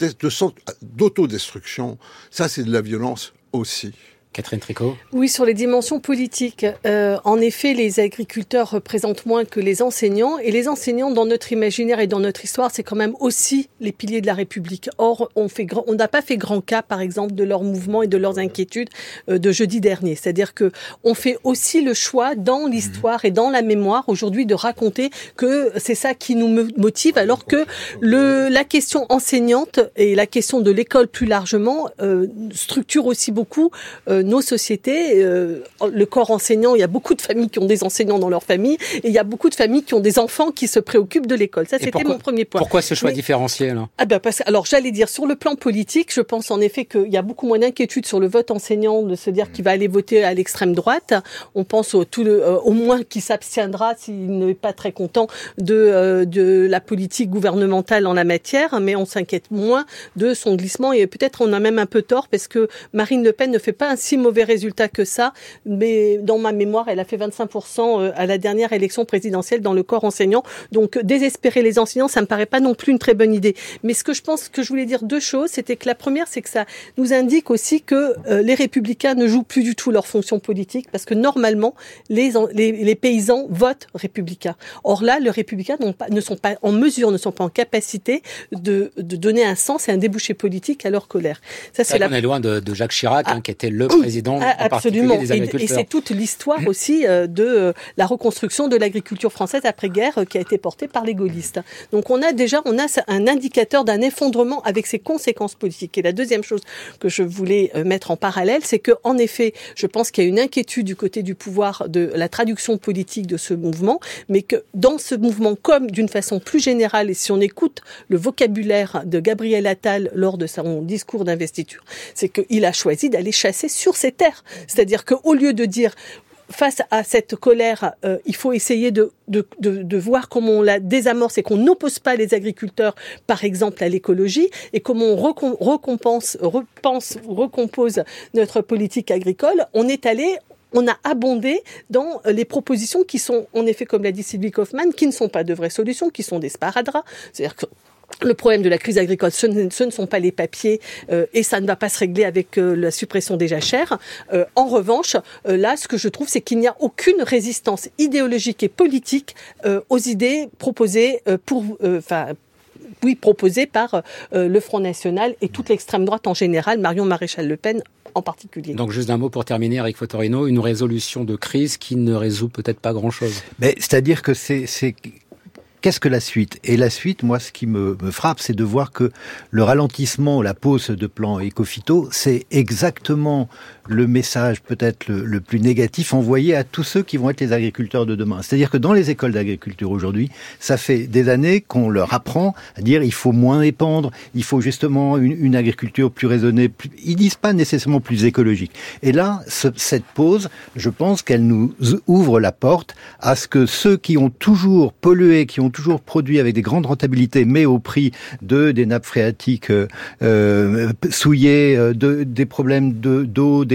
d'autodestruction. Ça, c'est de la violence aussi. Catherine Tricot. Oui, sur les dimensions politiques, euh, en effet, les agriculteurs représentent moins que les enseignants. Et les enseignants, dans notre imaginaire et dans notre histoire, c'est quand même aussi les piliers de la République. Or, on fait, on n'a pas fait grand cas, par exemple, de leurs mouvements et de leurs inquiétudes euh, de jeudi dernier. C'est-à-dire que on fait aussi le choix, dans l'histoire et dans la mémoire, aujourd'hui, de raconter que c'est ça qui nous motive, alors que le, la question enseignante et la question de l'école plus largement euh, structure aussi beaucoup euh, nos sociétés, euh, le corps enseignant, il y a beaucoup de familles qui ont des enseignants dans leur famille, et il y a beaucoup de familles qui ont des enfants qui se préoccupent de l'école. Ça, c'était pourquoi, mon premier point. Pourquoi ce choix Mais, différencié, là ah ben parce, Alors, j'allais dire, sur le plan politique, je pense en effet qu'il y a beaucoup moins d'inquiétude sur le vote enseignant, de se dire qu'il va aller voter à l'extrême droite. On pense au, tout le, euh, au moins qu'il s'abstiendra s'il n'est pas très content de, euh, de la politique gouvernementale en la matière, mais on s'inquiète moins de son glissement, et peut-être on a même un peu tort, parce que Marine Le Pen ne fait pas un si mauvais résultat que ça, mais dans ma mémoire, elle a fait vingt-cinq pour cent à la dernière élection présidentielle dans le corps enseignant. Donc, désespérer les enseignants, ça me paraît pas non plus une très bonne idée. Mais ce que je pense que je voulais dire deux choses, c'était que la première, c'est que ça nous indique aussi que euh, les Républicains ne jouent plus du tout leur fonction politique, parce que normalement, les, les, les paysans votent républicains. Or là, les Républicains n'ont pas, ne sont pas en mesure, ne sont pas en capacité de, de donner un sens et un débouché politique à leur colère. Ça, c'est là, la... on est loin de, de Jacques Chirac, ah, hein, qui était le président ah, en particulier des agriculteurs. Et, et c'est toute l'histoire aussi euh, de euh, la reconstruction de l'agriculture française après-guerre euh, qui a été portée par les gaullistes. Donc on a déjà on a un indicateur d'un effondrement avec ses conséquences politiques. Et la deuxième chose que je voulais euh, mettre en parallèle, c'est que en effet, je pense qu'il y a une inquiétude du côté du pouvoir de la traduction politique de ce mouvement, mais que dans ce mouvement, comme d'une façon plus générale, et si on écoute le vocabulaire de Gabriel Attal lors de son discours d'investiture, c'est qu'il a choisi d'aller chasser sur ses terres. C'est-à-dire qu'au lieu de dire face à cette colère, euh, il faut essayer de, de, de, de voir comment on la désamorce et qu'on n'oppose pas les agriculteurs, par exemple, à l'écologie, et comment on recom- récompense, repense, recompose notre politique agricole. On est allé... On a abondé dans les propositions qui sont, en effet, comme l'a dit Sylvie Kaufmann, qui ne sont pas de vraies solutions, qui sont des sparadraps. C'est-à-dire que le problème de la crise agricole, ce ne, ce ne sont pas les papiers euh, et ça ne va pas se régler avec euh, la suppression des jachères. Euh, en revanche, euh, là, ce que je trouve, c'est qu'il n'y a aucune résistance idéologique et politique euh, aux idées proposées euh, pour... Enfin. Euh, oui, proposées par euh, le Front National et toute l'extrême droite en général, Marion Maréchal-Le Pen en particulier. Donc juste un mot pour terminer, Eric Fotorino, une résolution de crise qui ne résout peut-être pas grand-chose. Mais c'est-à-dire que c'est... c'est... Qu'est-ce que la suite ? Et la suite, moi, ce qui me, me frappe, c'est de voir que le ralentissement, la pause de plan Éco-Phyto, c'est exactement le message peut-être le, le plus négatif envoyé à tous ceux qui vont être les agriculteurs de demain. C'est-à-dire que dans les écoles d'agriculture aujourd'hui, ça fait des années qu'on leur apprend à dire il faut moins épandre, il faut justement une, une agriculture plus raisonnée. Plus, ils disent pas nécessairement plus écologique. Et là, ce, cette pause, je pense qu'elle nous ouvre la porte à ce que ceux qui ont toujours pollué, qui ont toujours produit avec des grandes rentabilités, mais au prix de des nappes phréatiques euh, souillées, de, des problèmes de, d'eau, des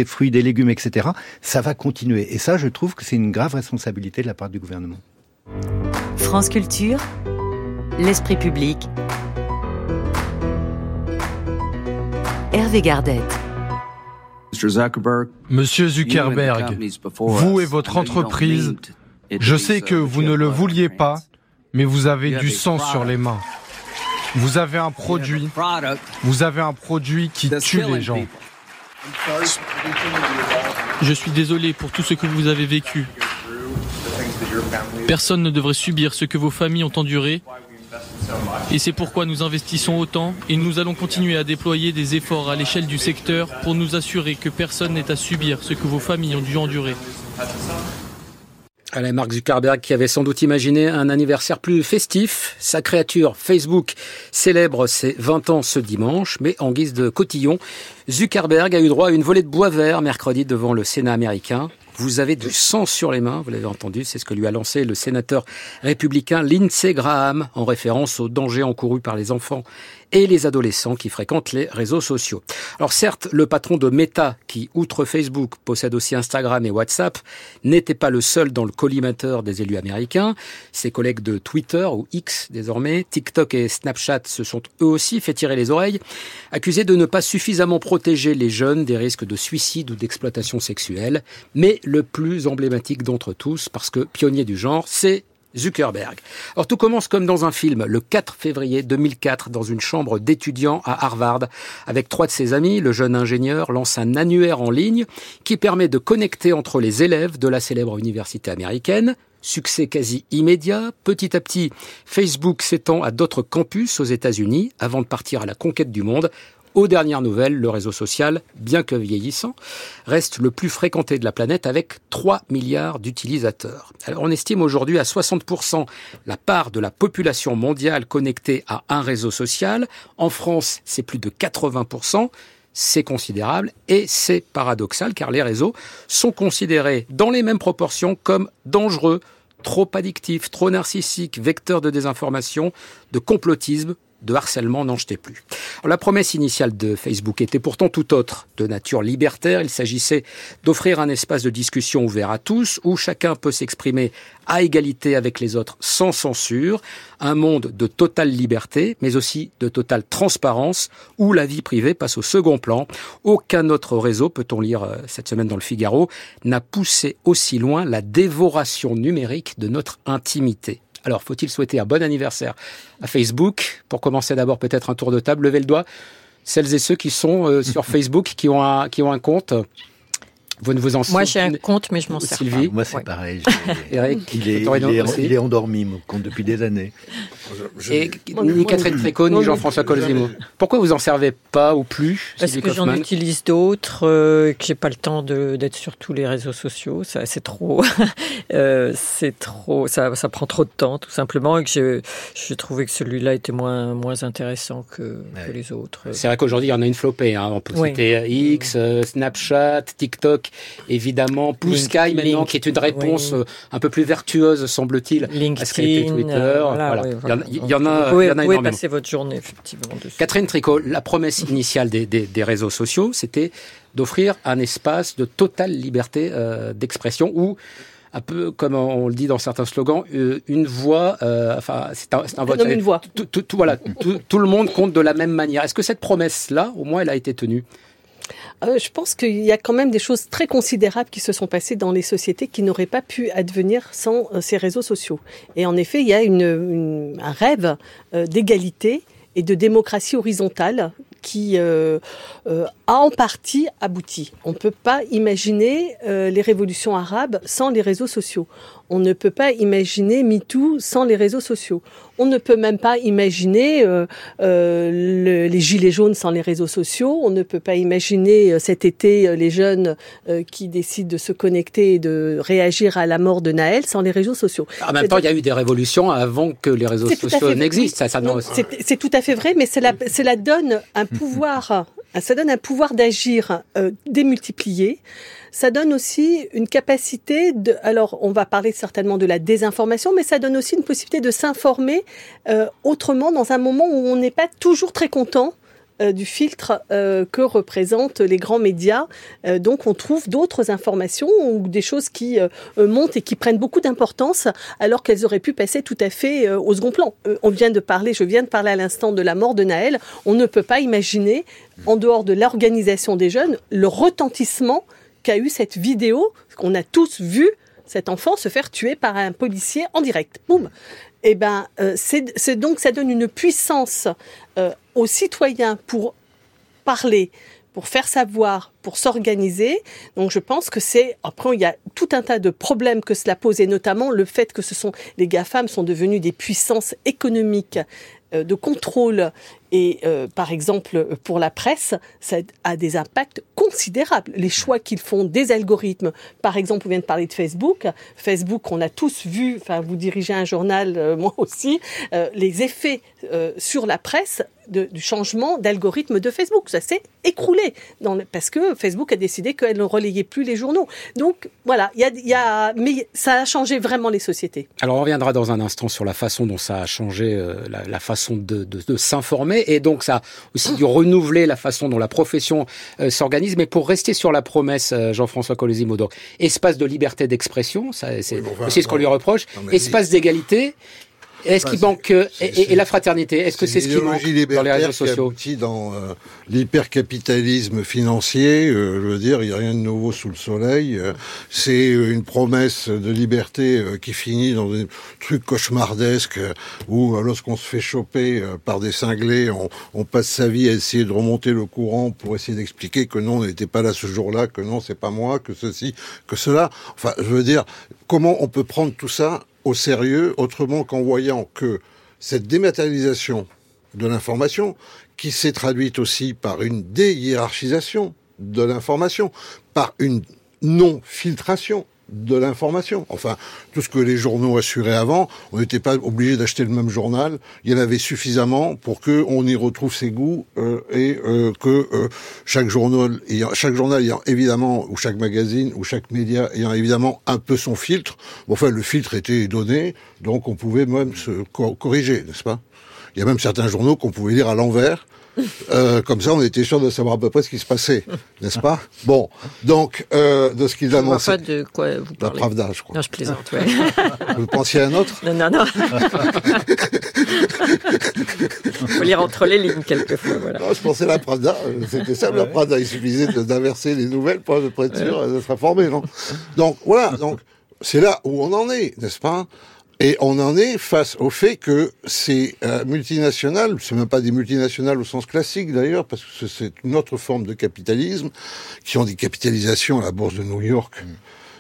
des fruits, des légumes, et cetera. Ça va continuer. Et ça, je trouve que c'est une grave responsabilité de la part du gouvernement. France Culture, l'esprit public. Hervé Gardette. Monsieur Zuckerberg, vous et votre entreprise, je sais que vous ne le vouliez pas, mais vous avez du sang sur les mains. Vous avez un produit, vous avez un produit qui tue les gens. Je suis désolé pour tout ce que vous avez vécu. Personne ne devrait subir ce que vos familles ont enduré. Et c'est pourquoi nous investissons autant et nous allons continuer à déployer des efforts à l'échelle du secteur pour nous assurer que personne n'ait à subir ce que vos familles ont dû endurer. Allez, Mark Zuckerberg qui avait sans doute imaginé un anniversaire plus festif. Sa créature Facebook célèbre ses vingt ans ce dimanche, mais en guise de cotillon, Zuckerberg a eu droit à une volée de bois vert mercredi devant le Sénat américain. Vous avez du sang sur les mains, vous l'avez entendu, c'est ce que lui a lancé le sénateur républicain Lindsey Graham, en référence aux dangers encourus par les enfants et les adolescents qui fréquentent les réseaux sociaux. Alors certes, le patron de Meta, qui outre Facebook possède aussi Instagram et WhatsApp, n'était pas le seul dans le collimateur des élus américains. Ses collègues de Twitter, ou X désormais, TikTok et Snapchat se sont eux aussi fait tirer les oreilles, accusés de ne pas suffisamment protéger les jeunes des risques de suicide ou d'exploitation sexuelle. Mais le plus emblématique d'entre tous, parce que pionnier du genre, c'est Zuckerberg. Alors tout commence comme dans un film, le quatre février deux mille quatre, dans une chambre d'étudiants à Harvard. Avec trois de ses amis, le jeune ingénieur lance un annuaire en ligne qui permet de connecter entre les élèves de la célèbre université américaine. Succès quasi immédiat, petit à petit, Facebook s'étend à d'autres campus aux États-Unis avant de partir à la conquête du monde. Aux dernières nouvelles, le réseau social, bien que vieillissant, reste le plus fréquenté de la planète avec trois milliards d'utilisateurs. Alors on estime aujourd'hui à soixante pour cent la part de la population mondiale connectée à un réseau social. En France, c'est plus de quatre-vingts pour cent. C'est considérable et c'est paradoxal car les réseaux sont considérés dans les mêmes proportions comme dangereux, trop addictifs, trop narcissiques, vecteurs de désinformation, de complotisme, de harcèlement, n'en jetez plus. Alors, la promesse initiale de Facebook était pourtant tout autre, de nature libertaire. Il s'agissait d'offrir un espace de discussion ouvert à tous, où chacun peut s'exprimer à égalité avec les autres sans censure, un monde de totale liberté, mais aussi de totale transparence, où la vie privée passe au second plan. Aucun autre réseau, peut-on lire cette semaine dans le Figaro, n'a poussé aussi loin la dévoration numérique de notre intimité. Alors, faut-il souhaiter un bon anniversaire à Facebook? Pour commencer d'abord, peut-être un tour de table. Levez le doigt. Celles et ceux qui sont euh, sur Facebook, qui ont un, qui ont un compte. Vous ne vous en Moi, j'ai un compte, mais je m'en sers Sylvie. pas. Moi, c'est ouais. pareil. Eric, il est, il, est, il est endormi, mon compte, depuis des années. Je, je, Et ni moi, Catherine Tricot, ni Jean-François Colzimo. Pourquoi vous en servez pas ou plus? Parce que j'en utilise d'autres, euh, que j'ai pas le temps de, d'être sur tous les réseaux sociaux. Ça, c'est trop, euh, c'est trop, ça, ça prend trop de temps, tout simplement, et que je, je trouvais que celui-là était moins, moins intéressant que, ouais. que les autres. C'est vrai qu'aujourd'hui, il y en a une flopée. Hein. On peut oui. citer X, euh, Snapchat, TikTok. Évidemment, Blue Sky maintenant, Link, qui est une réponse oui. un peu plus vertueuse, semble-t-il, LinkedIn, à ce qu'était Twitter. Euh, voilà, voilà. Oui, voilà. Il, y en, il y en a, vous pouvez, il y en a vous pouvez énormément. passer votre journée, effectivement. Dessus. Catherine Tricot, la promesse initiale des, des, des réseaux sociaux, c'était d'offrir un espace de totale liberté euh, d'expression où, un peu comme on le dit dans certains slogans, euh, une voix, euh, enfin, c'est un, c'est un vote. Une voix. Tout, tout, tout, voilà, tout, tout le monde compte de la même manière. Est-ce que cette promesse-là, au moins, elle a été tenue? Euh, je pense qu'il y a quand même des choses très considérables qui se sont passées dans les sociétés qui n'auraient pas pu advenir sans euh, ces réseaux sociaux. Et en effet, il y a une, une, un rêve euh, d'égalité et de démocratie horizontale qui euh, euh, a en partie abouti. On ne peut pas imaginer euh, les révolutions arabes sans les réseaux sociaux. On ne peut pas imaginer MeToo sans les réseaux sociaux. On ne peut même pas imaginer euh, euh, le, les gilets jaunes sans les réseaux sociaux. On ne peut pas imaginer euh, cet été euh, les jeunes euh, qui décident de se connecter et de réagir à la mort de Naël sans les réseaux sociaux. En même temps, il y a eu des révolutions avant que les réseaux c'est sociaux n'existent. Ça, ça non, c'est, c'est tout à fait vrai, mais cela, cela donne un pouvoir, ça donne un pouvoir d'agir euh, démultiplié. Ça donne aussi une capacité de, alors on va parler certainement de la désinformation, mais ça donne aussi une possibilité de s'informer euh, autrement dans un moment où on n'est pas toujours très content euh, du filtre euh, que représentent les grands médias. Euh, donc on trouve d'autres informations ou des choses qui euh, montent et qui prennent beaucoup d'importance alors qu'elles auraient pu passer tout à fait euh, au second plan. Euh, on vient de parler, je viens de parler à l'instant de la mort de Naël. On ne peut pas imaginer, en dehors de l'organisation des jeunes, le retentissement qu'a eu cette vidéo qu'on a tous vu cet enfant se faire tuer par un policier en direct. Boum. Eh ben, euh, c'est, c'est donc ça donne une puissance euh, aux citoyens pour parler, pour faire savoir, pour s'organiser. Donc je pense que c'est... Après, il y a tout un tas de problèmes que cela pose, et notamment le fait que ce sont les GAFAM sont devenus des puissances économiques euh, de contrôle. Et euh, par exemple, pour la presse, ça a des impacts considérables. Les choix qu'ils font des algorithmes. Par exemple, on vient de parler de Facebook. Facebook, on a tous vu, enfin, vous dirigez un journal, euh, moi aussi, euh, les effets euh, sur la presse de, du changement d'algorithme de Facebook. Ça s'est écroulé dans le, parce que Facebook a décidé qu'elle ne relayait plus les journaux. Donc, voilà, il y a, il y a, mais ça a changé vraiment les sociétés. Alors, on reviendra dans un instant sur la façon dont ça a changé, euh, la, la façon de, de, de s'informer. Et donc, ça a aussi dû renouveler la façon dont la profession euh, s'organise. Mais pour rester sur la promesse, euh, Jean-François Colosimo, espace de liberté d'expression, ça, c'est oui, enfin, aussi ce qu'on lui reproche, non, espace dit... d'égalité. Est-ce qu'il manque euh, et, et la fraternité? Est-ce que c'est, c'est ce qui manque dans les réseaux sociaux? Qui dans euh, l'hypercapitalisme financier, euh, je veux dire, il n'y a rien de nouveau sous le soleil. Euh, c'est une promesse de liberté euh, qui finit dans des trucs cauchemardesques euh, où, euh, lorsqu'on se fait choper euh, par des cinglés, on, on passe sa vie à essayer de remonter le courant pour essayer d'expliquer que non, on n'était pas là ce jour-là, que non, c'est pas moi, que ceci, que cela. Enfin, je veux dire, comment on peut prendre tout ça au sérieux, autrement qu'en voyant que cette dématérialisation de l'information, qui s'est traduite aussi par une déhiérarchisation de l'information, par une non-filtration de l'information. Enfin, tout ce que les journaux assuraient avant, on n'était pas obligé d'acheter le même journal. Il y en avait suffisamment pour que on y retrouve ses goûts euh, et euh, que euh, chaque journal, ayant, chaque journal ayant évidemment, ou chaque magazine, ou chaque média ayant évidemment un peu son filtre. Bon, enfin, le filtre était donné, donc on pouvait même se co- corriger, n'est-ce pas? Il y a même certains journaux qu'on pouvait lire à l'envers. Euh, comme ça, on était sûr de savoir à peu près ce qui se passait, n'est-ce pas? Bon, donc, euh, de ce qu'ils annonçaient. Je vois pas de quoi vous parlez. La Pravda, je crois. Non, je plaisante, ouais. Vous pensiez à un autre? Non, non, non. Faut lire entre les lignes, quelquefois, voilà. Non, je pensais à la Pravda, c'était ça, ouais. La Pravda. Il suffisait de, d'inverser les nouvelles pour être sûr ouais. d'être informé, non? Donc, voilà, donc, c'est là où on en est, n'est-ce pas? Et on en est face au fait que ces euh, multinationales, c'est même pas des multinationales au sens classique d'ailleurs, parce que c'est une autre forme de capitalisme, qui ont des capitalisations à la bourse de New York mmh.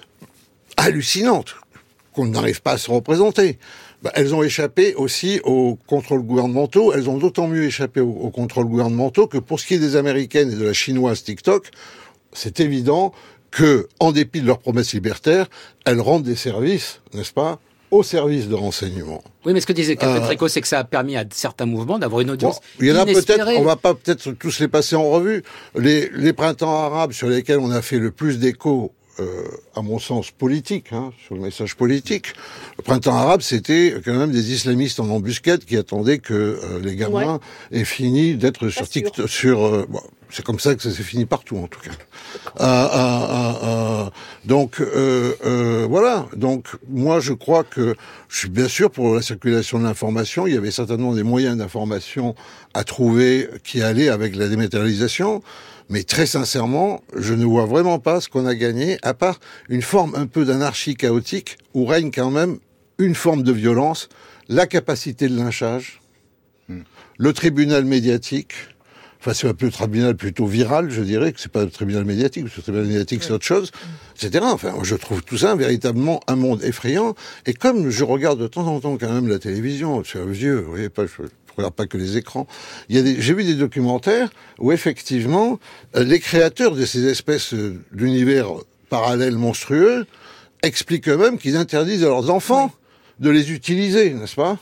hallucinantes, qu'on n'arrive pas à se représenter. Bah, elles ont échappé aussi aux contrôles gouvernementaux. Elles ont d'autant mieux échappé aux, aux contrôles gouvernementaux que pour ce qui est des Américaines et de la chinoise TikTok, c'est évident que, en dépit de leurs promesses libertaires, elles rendent des services, n'est-ce pas, au service de renseignement. Oui, mais ce que disait Catherine euh, Tricot, c'est que ça a permis à certains mouvements d'avoir une audience bon, il y en a inespérée. peut-être, on va pas peut-être tous les passer en revue. Les, les printemps arabes sur lesquels on a fait le plus d'écho, euh, à mon sens politique, hein, sur le message politique, le printemps arabe, c'était quand même des islamistes en embuscade qui attendaient que euh, les gamins ouais. aient fini d'être sur TikTok, sur... Euh, bon, c'est comme ça que ça s'est fini partout, en tout cas. Euh, euh, euh, donc, euh, euh, voilà. Donc, moi, je crois que je suis bien sûr pour la circulation de l'information. Il y avait certainement des moyens d'information à trouver qui allaient avec la dématérialisation. Mais très sincèrement, je ne vois vraiment pas ce qu'on a gagné, à part une forme un peu d'anarchie chaotique, où règne quand même une forme de violence, la capacité de lynchage, hmm. le tribunal médiatique. Enfin, c'est un peu le tribunal plutôt viral, je dirais, que c'est pas le tribunal médiatique, parce que le tribunal médiatique, c'est autre chose, et cetera. Enfin, je trouve tout ça véritablement un monde effrayant. Et comme je regarde de temps en temps quand même la télévision, je suis vieux, vous voyez pas, je, je regarde pas que les écrans. Il y a des, j'ai vu des documentaires où effectivement, les créateurs de ces espèces d'univers parallèles monstrueux expliquent eux-mêmes qu'ils interdisent à leurs enfants oui. de les utiliser, n'est-ce pas?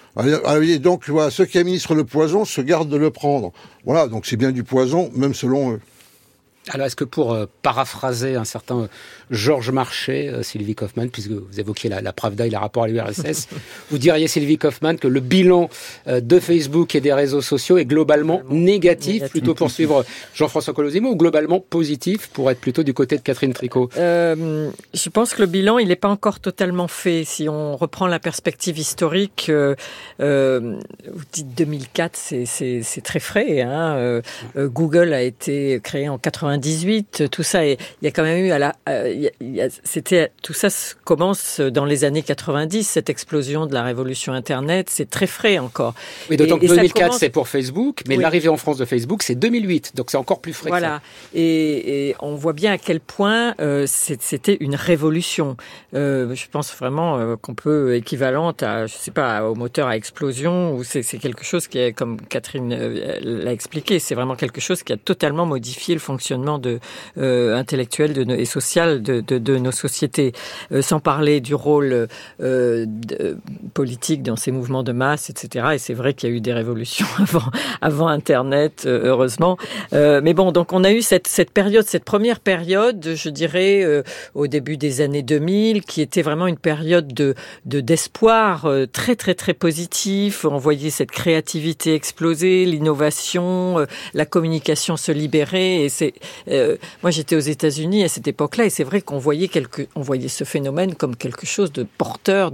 Donc, voilà, ceux qui administrent le poison se gardent de le prendre. Voilà, donc c'est bien du poison, même selon eux. Alors, est-ce que pour euh, paraphraser un certain Georges Marchais, euh, Sylvie Kaufmann, puisque vous évoquiez la, la Pravda et le rapport à l'U R S S, vous diriez, Sylvie Kaufmann, que le bilan euh, de Facebook et des réseaux sociaux est globalement négatif, négatif. plutôt pour suivre Jean-François Colosimo, ou globalement positif, pour être plutôt du côté de Catherine Tricot? euh, Je pense que le bilan, il n'est pas encore totalement fait. Si on reprend la perspective historique, euh, euh, vous dites deux mille quatre, c'est, c'est, c'est très frais. Hein. Euh, euh, Google a été créé en quatre-vingt-dix-huit. Tout ça, il y a quand même eu à la, euh, y a, y a, c'était tout ça commence dans les années quatre-vingt-dix. Cette explosion de la révolution Internet, c'est très frais encore. Oui, d'autant et, que deux mille quatre, commence... c'est pour Facebook, mais oui. l'arrivée en France de Facebook, c'est deux mille huit, donc c'est encore plus frais. Voilà, que ça. Et, et on voit bien à quel point euh, c'est, c'était une révolution. Euh, je pense vraiment euh, qu'on peut équivalente à, je sais pas, au moteur à explosion, ou c'est, c'est quelque chose qui est, comme Catherine euh, l'a expliqué, c'est vraiment quelque chose qui a totalement modifié le fonctionnement de, euh, intellectuel de, et social de, de, de nos sociétés. Euh, sans parler du rôle euh, de, politique dans ces mouvements de masse, et cetera. Et c'est vrai qu'il y a eu des révolutions avant, avant Internet, euh, heureusement. Euh, mais bon, donc on a eu cette, cette période, cette première période, je dirais, euh, au début des années deux mille, qui était vraiment une période de, de d'espoir euh, très, très, très positif. On voyait cette créativité exploser, l'innovation, euh, la communication se libérer. Et c'est, euh, moi, j'étais aux États-Unis à cette époque-là, et c'est vrai qu'on voyait quelque, on voyait ce phénomène comme quelque chose de porteur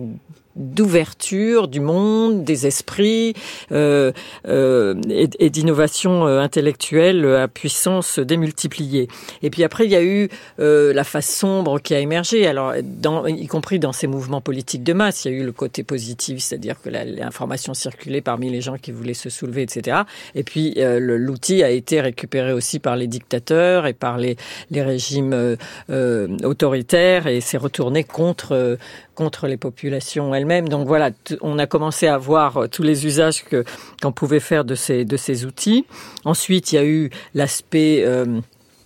d'ouverture du monde, des esprits euh, euh, et, et d'innovation euh, intellectuelle à puissance démultipliée. Et puis après, il y a eu euh, la phase sombre qui a émergé, alors dans, y compris dans ces mouvements politiques de masse. Il y a eu le côté positif, c'est-à-dire que la, l'information circulait parmi les gens qui voulaient se soulever, et cetera. Et puis euh, le, l'outil a été récupéré aussi par les dictateurs et par les, les régimes euh, euh, autoritaires, et s'est retourné contre euh, contre les populations elles-mêmes. Donc voilà, t- on a commencé à voir tous les usages que, qu'on pouvait faire de ces, de ces outils. Ensuite, il y a eu l'aspect euh,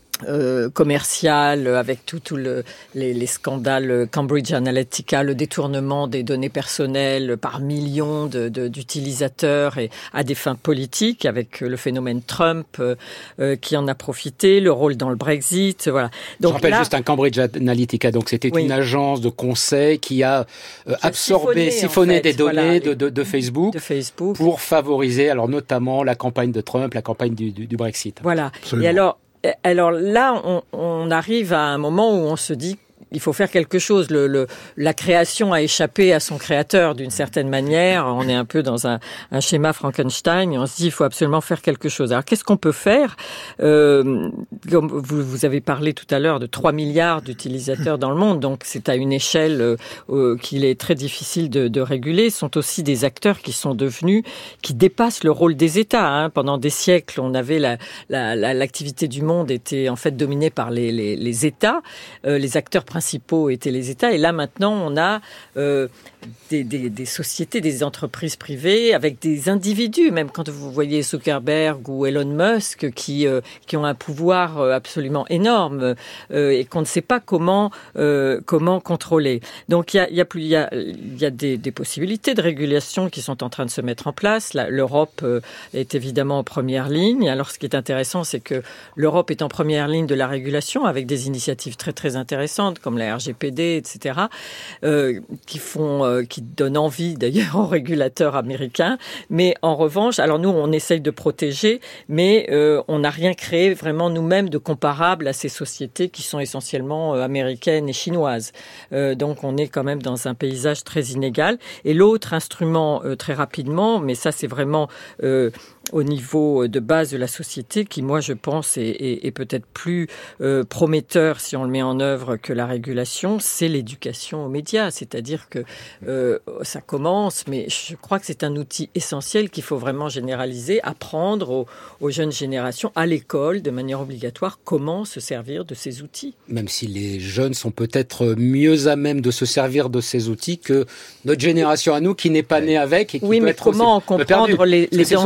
Euh, commercial, avec tout, tout le, les, les scandales Cambridge Analytica, le détournement des données personnelles par millions de, de, d'utilisateurs et à des fins politiques, avec le phénomène Trump euh, euh, qui en a profité, le rôle dans le Brexit, voilà. Donc, je rappelle là, juste un Cambridge Analytica, donc c'était oui. une agence de conseil qui a euh, absorbé, siphonné, siphonné en fait, des données voilà, de, de, de, Facebook de Facebook pour favoriser, alors notamment la campagne de Trump, la campagne du, du, du Brexit. Voilà. Absolument. Et alors, Alors là, on, on arrive à un moment où on se dit il faut faire quelque chose. Le, le, la création a échappé à son créateur d'une certaine manière. On est un peu dans un, un schéma Frankenstein et on se dit il faut absolument faire quelque chose. Alors qu'est-ce qu'on peut faire euh, comme vous, vous avez parlé tout à l'heure de trois milliards d'utilisateurs dans le monde, donc c'est à une échelle euh, euh, qu'il est très difficile de, de réguler. Ce sont aussi des acteurs qui sont devenus, qui dépassent le rôle des États. Hein. Pendant des siècles, on avait la, la, la, l'activité du monde était en fait dominée par les, les, les États. Euh, les acteurs principaux étaient les États. Et là, maintenant, on a euh, des, des, des sociétés, des entreprises privées avec des individus. Même quand vous voyez Zuckerberg ou Elon Musk qui, euh, qui ont un pouvoir absolument énorme euh, et qu'on ne sait pas comment, euh, comment contrôler. Donc, il y a, il y a, plus, il y a, il y a des, des possibilités de régulation qui sont en train de se mettre en place. La, L'Europe euh, est évidemment en première ligne. Alors, ce qui est intéressant, c'est que l'Europe est en première ligne de la régulation avec des initiatives très, très intéressantes comme la R G P D, et cetera, euh, qui font, euh, qui donnent envie d'ailleurs aux régulateurs américains. Mais en revanche, alors nous, on essaye de protéger, mais euh, on n'a rien créé vraiment nous-mêmes de comparable à ces sociétés qui sont essentiellement euh, américaines et chinoises. Euh, donc, on est quand même dans un paysage très inégal. Et l'autre instrument, euh, très rapidement, mais ça, c'est vraiment euh, au niveau de base de la société, qui, moi, je pense, est, est, est peut-être plus euh, prometteur si on le met en œuvre que la régulation, c'est l'éducation aux médias. C'est-à-dire que euh, ça commence, mais je crois que c'est un outil essentiel qu'il faut vraiment généraliser, apprendre aux, aux jeunes générations, à l'école, de manière obligatoire, comment se servir de ces outils. Même si les jeunes sont peut-être mieux à même de se servir de ces outils que notre génération à nous, qui n'est pas née avec et qui oui, peut mais être comment aussi comprendre les, les c'est dangers. souvent sur les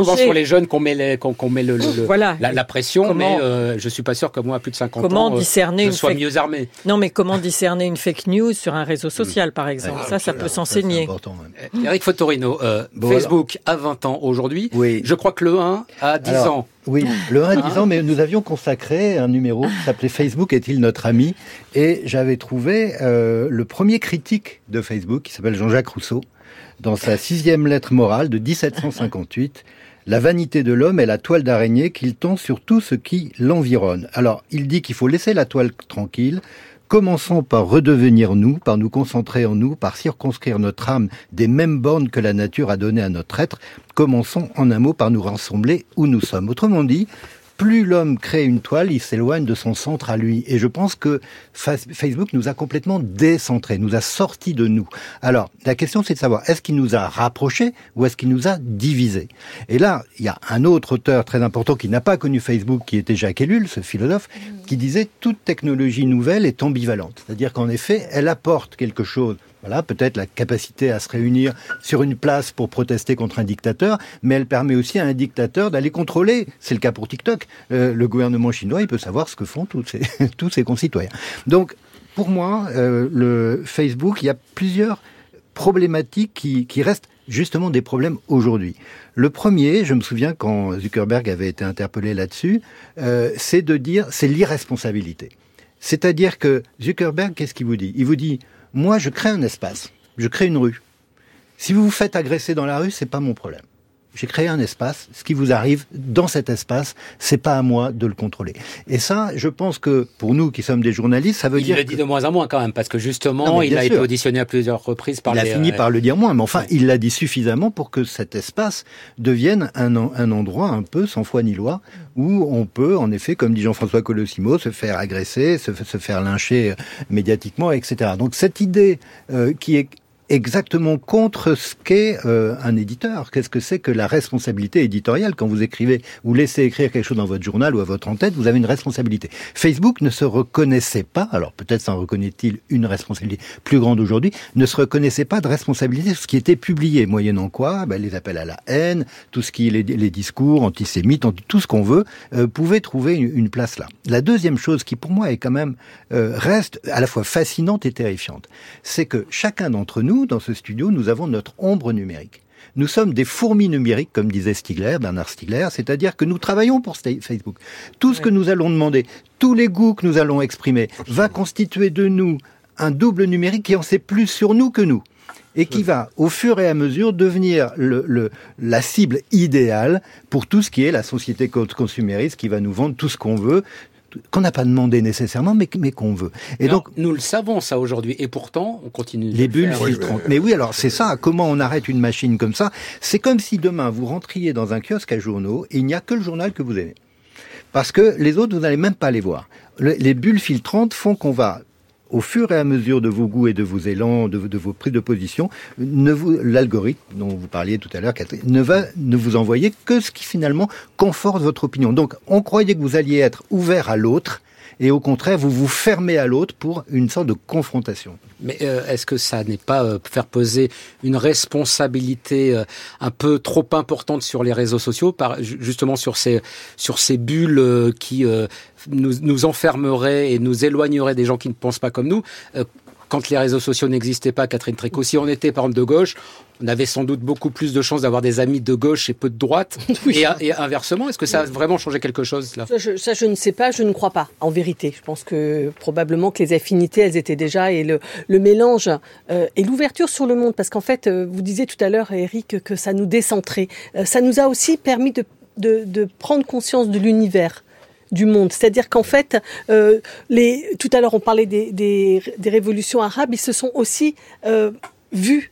jeunes qu'on met, les, qu'on, qu'on met le, le, voilà. la, la pression, comment, mais euh, je suis pas sûr que moi, à plus de cinquante comment ans, discerner euh, je une sois fake... mieux armé. Non, mais comment discerner une fake news sur un réseau social, par exemple? Ah, ça, ça peut s'enseigner. Eric Fotorino, euh, bon, Facebook alors... a vingt ans aujourd'hui. Oui. Je crois que le un a dix alors, ans. Oui, le un a dix ans, mais nous avions consacré un numéro qui s'appelait Facebook est-il notre ami? Et j'avais trouvé euh, le premier critique de Facebook, qui s'appelle Jean-Jacques Rousseau, dans sa sixième lettre morale de dix-sept cent cinquante-huit, la vanité de l'homme est la toile d'araignée qu'il tend sur tout ce qui l'environne. Alors, il dit qu'il faut laisser la toile tranquille. Commençons par redevenir nous, par nous concentrer en nous, par circonscrire notre âme des mêmes bornes que la nature a données à notre être. Commençons en un mot par nous rassembler où nous sommes. Autrement dit, plus l'homme crée une toile, il s'éloigne de son centre à lui. Et je pense que Facebook nous a complètement décentrés, nous a sortis de nous. Alors, la question c'est de savoir, est-ce qu'il nous a rapprochés ou est-ce qu'il nous a divisés? Et là, il y a un autre auteur très important qui n'a pas connu Facebook, qui était Jacques Ellul, ce philosophe, qui disait « toute technologie nouvelle est ambivalente ». C'est-à-dire qu'en effet, elle apporte quelque chose. Voilà, peut-être la capacité à se réunir sur une place pour protester contre un dictateur, mais elle permet aussi à un dictateur d'aller contrôler, c'est le cas pour TikTok, euh, le gouvernement chinois, il peut savoir ce que font tous ses, tous ses concitoyens. Donc, pour moi, euh, le Facebook, il y a plusieurs problématiques qui, qui restent justement des problèmes aujourd'hui. Le premier, je me souviens quand Zuckerberg avait été interpellé là-dessus, euh, c'est de dire, c'est l'irresponsabilité. C'est-à-dire que Zuckerberg, qu'est-ce qu'il vous dit? Il vous dit, moi, je crée un espace, je crée une rue. Si vous vous faites agresser dans la rue, c'est pas mon problème. J'ai créé un espace. Ce qui vous arrive dans cet espace, c'est pas à moi de le contrôler. Et ça, je pense que pour nous qui sommes des journalistes, ça veut il dire. Il le dit que... de moins en moins quand même, parce que justement, non, il a sûr. été auditionné à plusieurs reprises par il les. Il a fini euh... par le dire moins, mais enfin, ouais. il l'a dit suffisamment pour que cet espace devienne un, un endroit un peu sans foi ni loi, où on peut, en effet, comme dit Jean-François Colossimo, se faire agresser, se, se faire lyncher médiatiquement, et cetera. Donc cette idée euh, qui est exactement contre ce qu'est euh, un éditeur. Qu'est-ce que c'est que la responsabilité éditoriale? Quand vous écrivez ou laissez écrire quelque chose dans votre journal ou à votre en-tête, vous avez une responsabilité. Facebook ne se reconnaissait pas, alors peut-être s'en reconnaît-il une responsabilité plus grande aujourd'hui, ne se reconnaissait pas de responsabilité sur ce qui était publié, moyennant quoi ben, les appels à la haine, tout ce qui est les, les discours antisémites, tout ce qu'on veut, euh, pouvait trouver une, une place là. La deuxième chose qui pour moi est quand même euh, reste à la fois fascinante et terrifiante, c'est que chacun d'entre nous dans ce studio, nous avons notre ombre numérique. Nous sommes des fourmis numériques, comme disait Stigler, Bernard Stiegler, c'est-à-dire que nous travaillons pour Facebook. Tout ce que nous allons demander, tous les goûts que nous allons exprimer, va constituer de nous un double numérique qui en sait plus sur nous que nous. Et qui va, au fur et à mesure, devenir le, le, la cible idéale pour tout ce qui est la société consumériste qui va nous vendre tout ce qu'on veut, qu'on n'a pas demandé nécessairement, mais, mais qu'on veut. Et alors, donc, nous le savons ça aujourd'hui, et pourtant, on continue. Les bulles filtrantes. Mais oui, alors c'est ça. Comment on arrête une machine comme ça? C'est comme si demain vous rentriez dans un kiosque à journaux et il n'y a que le journal que vous aimez, parce que les autres vous n'allez même pas les voir. Le, les bulles filtrantes font qu'on va, au fur et à mesure de vos goûts et de vos élans, de, de vos prises de position, ne vous, l'algorithme dont vous parliez tout à l'heure, Catherine, ne va ne vous envoyer que ce qui finalement conforte votre opinion. Donc, on croyait que vous alliez être ouvert à l'autre, et au contraire, vous vous fermez à l'autre pour une sorte de confrontation. Mais euh, est-ce que ça n'est pas euh, faire peser une responsabilité euh, un peu trop importante sur les réseaux sociaux, par, justement sur ces, sur ces bulles euh, qui euh, nous, nous enfermeraient et nous éloigneraient des gens qui ne pensent pas comme nous euh, quand les réseaux sociaux n'existaient pas, Catherine Tricot, si on était par exemple de gauche, on avait sans doute beaucoup plus de chances d'avoir des amis de gauche et peu de droite. Oui. Et, et inversement, est-ce que ça a vraiment changé quelque chose là ? ça je, ça, je ne sais pas, je ne crois pas, en vérité. Je pense que probablement que les affinités, elles étaient déjà, et le, le mélange euh, et l'ouverture sur le monde. Parce qu'en fait, euh, vous disiez tout à l'heure, Eric, que ça nous décentrait. Euh, ça nous a aussi permis de, de, de prendre conscience de l'univers, du monde. C'est-à-dire qu'en fait, euh, les, tout à l'heure on parlait des, des, des révolutions arabes, ils se sont aussi euh, vus.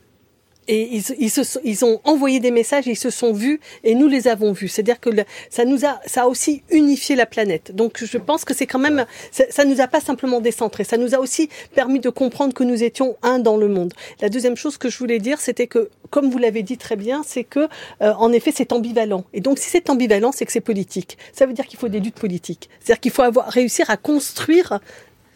Et ils, ils, se, ils ont envoyé des messages, ils se sont vus et nous les avons vus. C'est-à-dire que le, ça nous a, ça a aussi unifié la planète. Donc je pense que c'est quand même, ça, ça nous a pas simplement décentré, ça nous a aussi permis de comprendre que nous étions un dans le monde. La deuxième chose que je voulais dire, c'était que, comme vous l'avez dit très bien, c'est que, euh, en effet, c'est ambivalent. Et donc si c'est ambivalent, c'est que c'est politique. Ça veut dire qu'il faut des luttes politiques. C'est-à-dire qu'il faut avoir réussir à construire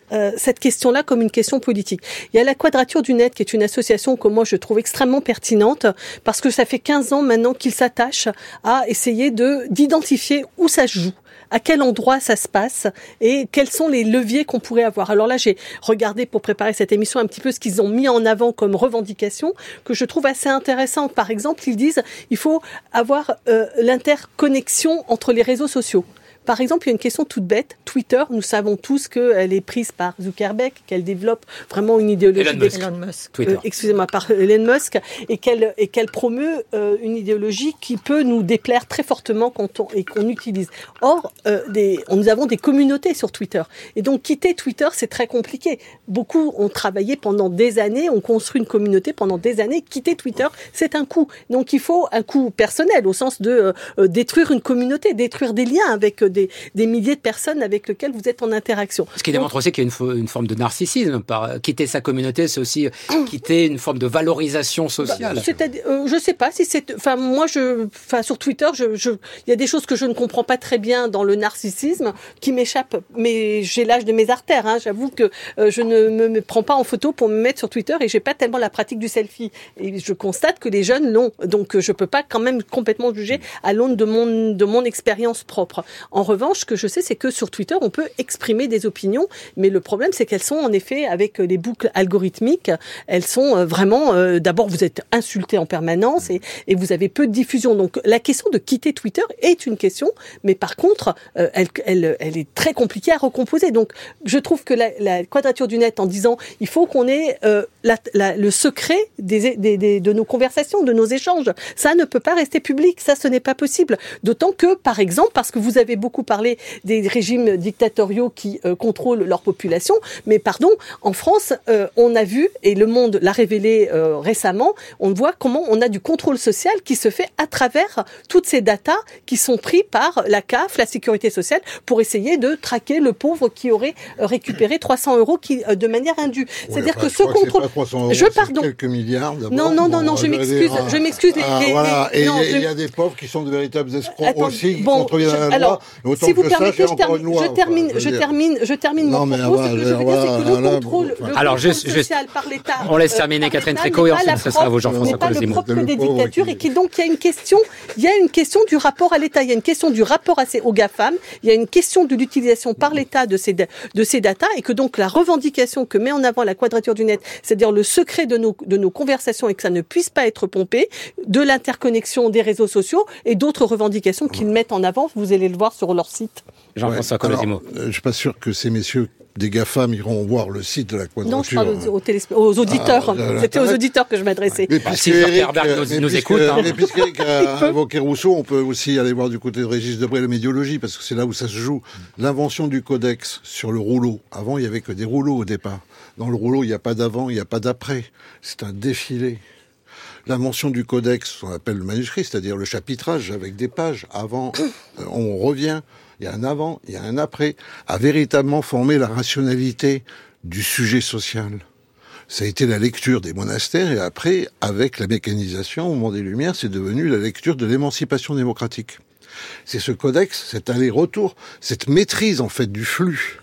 euh, cette question-là comme une question politique. Il y a la Quadrature du Net, qui est une association que moi je trouve extrêmement pertinente, parce que ça fait quinze ans maintenant qu'ils s'attachent à essayer de d'identifier où ça se joue, à quel endroit ça se passe et quels sont les leviers qu'on pourrait avoir. Alors là, j'ai regardé pour préparer cette émission un petit peu ce qu'ils ont mis en avant comme revendication, que je trouve assez intéressante. Par exemple, ils disent il faut avoir euh, l'interconnexion entre les réseaux sociaux. Par exemple, il y a une question toute bête. Twitter, nous savons tous qu'elle est prise par Zuckerberg, qu'elle développe vraiment une idéologie. Elon Musk. Elon Musk. Twitter. Euh, excusez-moi, par Elon Musk, et qu'elle et qu'elle promeut euh, une idéologie qui peut nous déplaire très fortement quand on et qu'on utilise. Or, euh, des, nous avons des communautés sur Twitter, et donc quitter Twitter, c'est très compliqué. Beaucoup ont travaillé pendant des années, ont construit une communauté pendant des années. Quitter Twitter, c'est un coût. Donc, il faut un coût personnel au sens de euh, détruire une communauté, détruire des liens avec euh, Des, des milliers de personnes avec lesquelles vous êtes en interaction. Ce qui démontre Donc, aussi qu'il y a une, une forme de narcissisme. Par, quitter sa communauté, c'est aussi quitter une forme de valorisation sociale. Bah, c'est-à-dire, euh, je sais pas si c'est... Enfin, moi, je, enfin, sur Twitter, je, je, il y a des choses que je ne comprends pas très bien dans le narcissisme qui m'échappent. Mais j'ai l'âge de mes artères. Hein. J'avoue que euh, je ne me, me prends pas en photo pour me mettre sur Twitter et j'ai pas tellement la pratique du selfie. Et je constate que les jeunes l'ont. Donc, je peux pas quand même complètement juger à l'aune de mon, de mon expérience propre. En revanche, ce que je sais, c'est que sur Twitter, on peut exprimer des opinions, mais le problème, c'est qu'elles sont en effet, avec les boucles algorithmiques, elles sont vraiment, euh, d'abord, vous êtes insulté en permanence et, et vous avez peu de diffusion. Donc, la question de quitter Twitter est une question, mais par contre, euh, elle, elle, elle est très compliquée à recomposer. Donc, je trouve que la, la Quadrature du Net, en disant, il faut qu'on ait euh, la, la, le secret des, des, des, de nos conversations, de nos échanges, ça ne peut pas rester public, ça, ce n'est pas possible. D'autant que, par exemple, parce que vous avez beaucoup parlé des régimes dictatoriaux qui euh, contrôlent leur population. Mais pardon, en France, euh, on a vu, et Le Monde l'a révélé euh, récemment, on voit comment on a du contrôle social qui se fait à travers toutes ces datas qui sont pris par la C A F, la Sécurité sociale, pour essayer de traquer le pauvre qui aurait euh, récupéré trois cents euros qui, euh, de manière indue. Ouais, C'est-à-dire enfin, que ce contrôle... Euros, je pardon. Quelques milliards d'abord. Non, non, non, non, bon, je m'excuse, ah, je m'excuse. Ah, les, voilà. les, et non, il y, je... y a des pauvres qui sont de véritables escrocs Attends, aussi, qui bon, contreviennent je, à la alors, loi. Autant si vous que permettez, ça, je, termine, loi, je, termine, quoi, je, je termine, je termine non, mon mais propos. voilà, Ce que je veux dire, c'est que le voilà, contrôle, bon, le alors, contrôle juste, social par l'État... On laisse terminer euh, Catherine par Tricot et l'État ensuite ce sera vos Jean-François n'est pas le Colosimo. propre des dictatures et qui donc il y a une question, il y a une question du rapport à l'État, il y a une question du rapport à ces, aux GAFAM, il y a une question de l'utilisation par l'État de ces, de ces datas et que donc la revendication que met en avant la Quadrature du Net, c'est-à-dire le secret de nos, de nos conversations et que ça ne puisse pas être pompé, de l'interconnexion des réseaux sociaux et d'autres revendications qu'ils mettent en avant, vous allez le voir sur leur site. Jean-François Colosimo. Euh, je ne suis pas sûr que ces messieurs des GAFAM iront voir le site de la Quadrature. Non, je parle aux, aux, télésp... aux auditeurs. Ah, C'était aux auditeurs que je m'adressais. Mais puisque bah, si Eric, nous, mais nous puisque, écoute, hein. Mais puisqu'Eric a évoqué Rousseau, on peut aussi aller voir du côté de Régis Debray la médiologie, parce que c'est là où ça se joue. L'invention du codex sur le rouleau. Avant, il n'y avait que des rouleaux au départ. Dans le rouleau, il n'y a pas d'avant, il n'y a pas d'après. C'est un défilé. L'invention du codex, on appelle le manuscrit, c'est-à-dire le chapitrage avec des pages. Avant, on revient. Il y a un avant, il y a un après, a véritablement formé la rationalité du sujet social. Ça a été la lecture des monastères et après, avec la mécanisation, au moment des Lumières, c'est devenu la lecture de l'émancipation démocratique. C'est ce codex, cet aller-retour, cette maîtrise en fait du flux,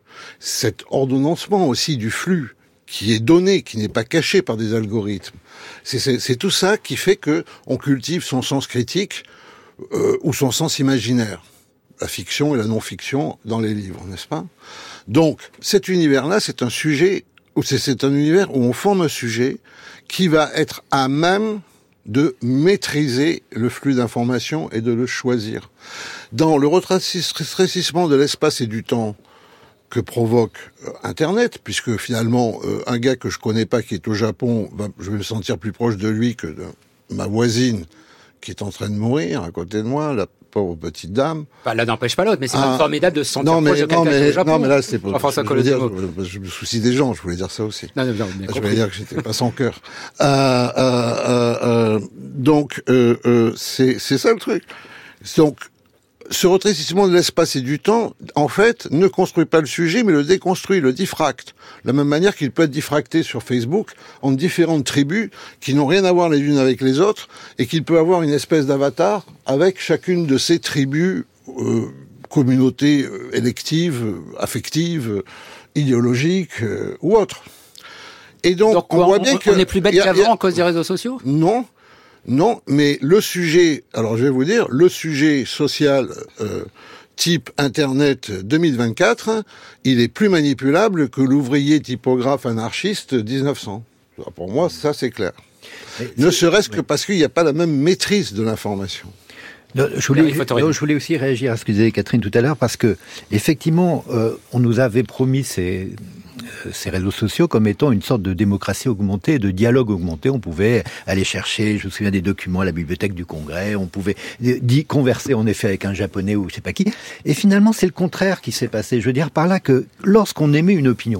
cet ordonnancement aussi du flux qui est donné, qui n'est pas caché par des algorithmes. C'est, c'est, c'est tout ça qui fait que on cultive son sens critique euh, ou son sens imaginaire. La fiction et la non-fiction dans les livres, n'est-ce pas? Donc, cet univers-là, c'est un sujet, ou c'est, c'est un univers où on forme un sujet qui va être à même de maîtriser le flux d'informations et de le choisir. Dans le rétrécissement de l'espace et du temps que provoque euh, Internet, puisque finalement, euh, un gars que je connais pas qui est au Japon, bah, je vais me sentir plus proche de lui que de ma voisine qui est en train de mourir à côté de moi, la pauvre petite dame. Bah, l'un n'empêche pas l'autre, mais c'est ah, formidable de se sentir non, mais, proche de quelqu'un non, mais, qui est au Japon. Non, mais là, c'est pas... Enfin, je, je, dire, je, je me soucie des gens, je voulais dire ça aussi. Non, non, non, bien je compris. voulais dire que j'étais pas sans cœur. Euh, euh, euh, euh, donc, euh, euh, c'est, c'est ça le truc. Donc, ce rétrécissement de l'espace et du temps, en fait, ne construit pas le sujet, mais le déconstruit, le diffracte. De la même manière qu'il peut être diffracté sur Facebook en différentes tribus qui n'ont rien à voir les unes avec les autres, et qu'il peut avoir une espèce d'avatar avec chacune de ces tribus, euh, communautés euh, électives, euh, affectives, euh, idéologiques euh, ou autres. Et donc, donc on, on voit bien on, que... On est plus bête qu'avant à cause des réseaux sociaux ? Non, non, mais le sujet, alors je vais vous dire, le sujet social euh, type Internet deux mille vingt-quatre, il est plus manipulable que l'ouvrier typographe anarchiste dix-neuf cents. Pour moi, ça c'est clair. Mais ne serait-ce que oui. parce qu'il n'y a pas la même maîtrise de l'information. Non, je, voulais, non, je voulais aussi réagir à ce que disait Catherine tout à l'heure, parce que effectivement, euh, on nous avait promis ces, euh, ces réseaux sociaux comme étant une sorte de démocratie augmentée, de dialogue augmenté. On pouvait aller chercher, je me souviens des documents à la bibliothèque du Congrès, on pouvait y converser en effet avec un Japonais ou je sais pas qui. Et finalement, c'est le contraire qui s'est passé. Je veux dire par là que lorsqu'on émet une opinion,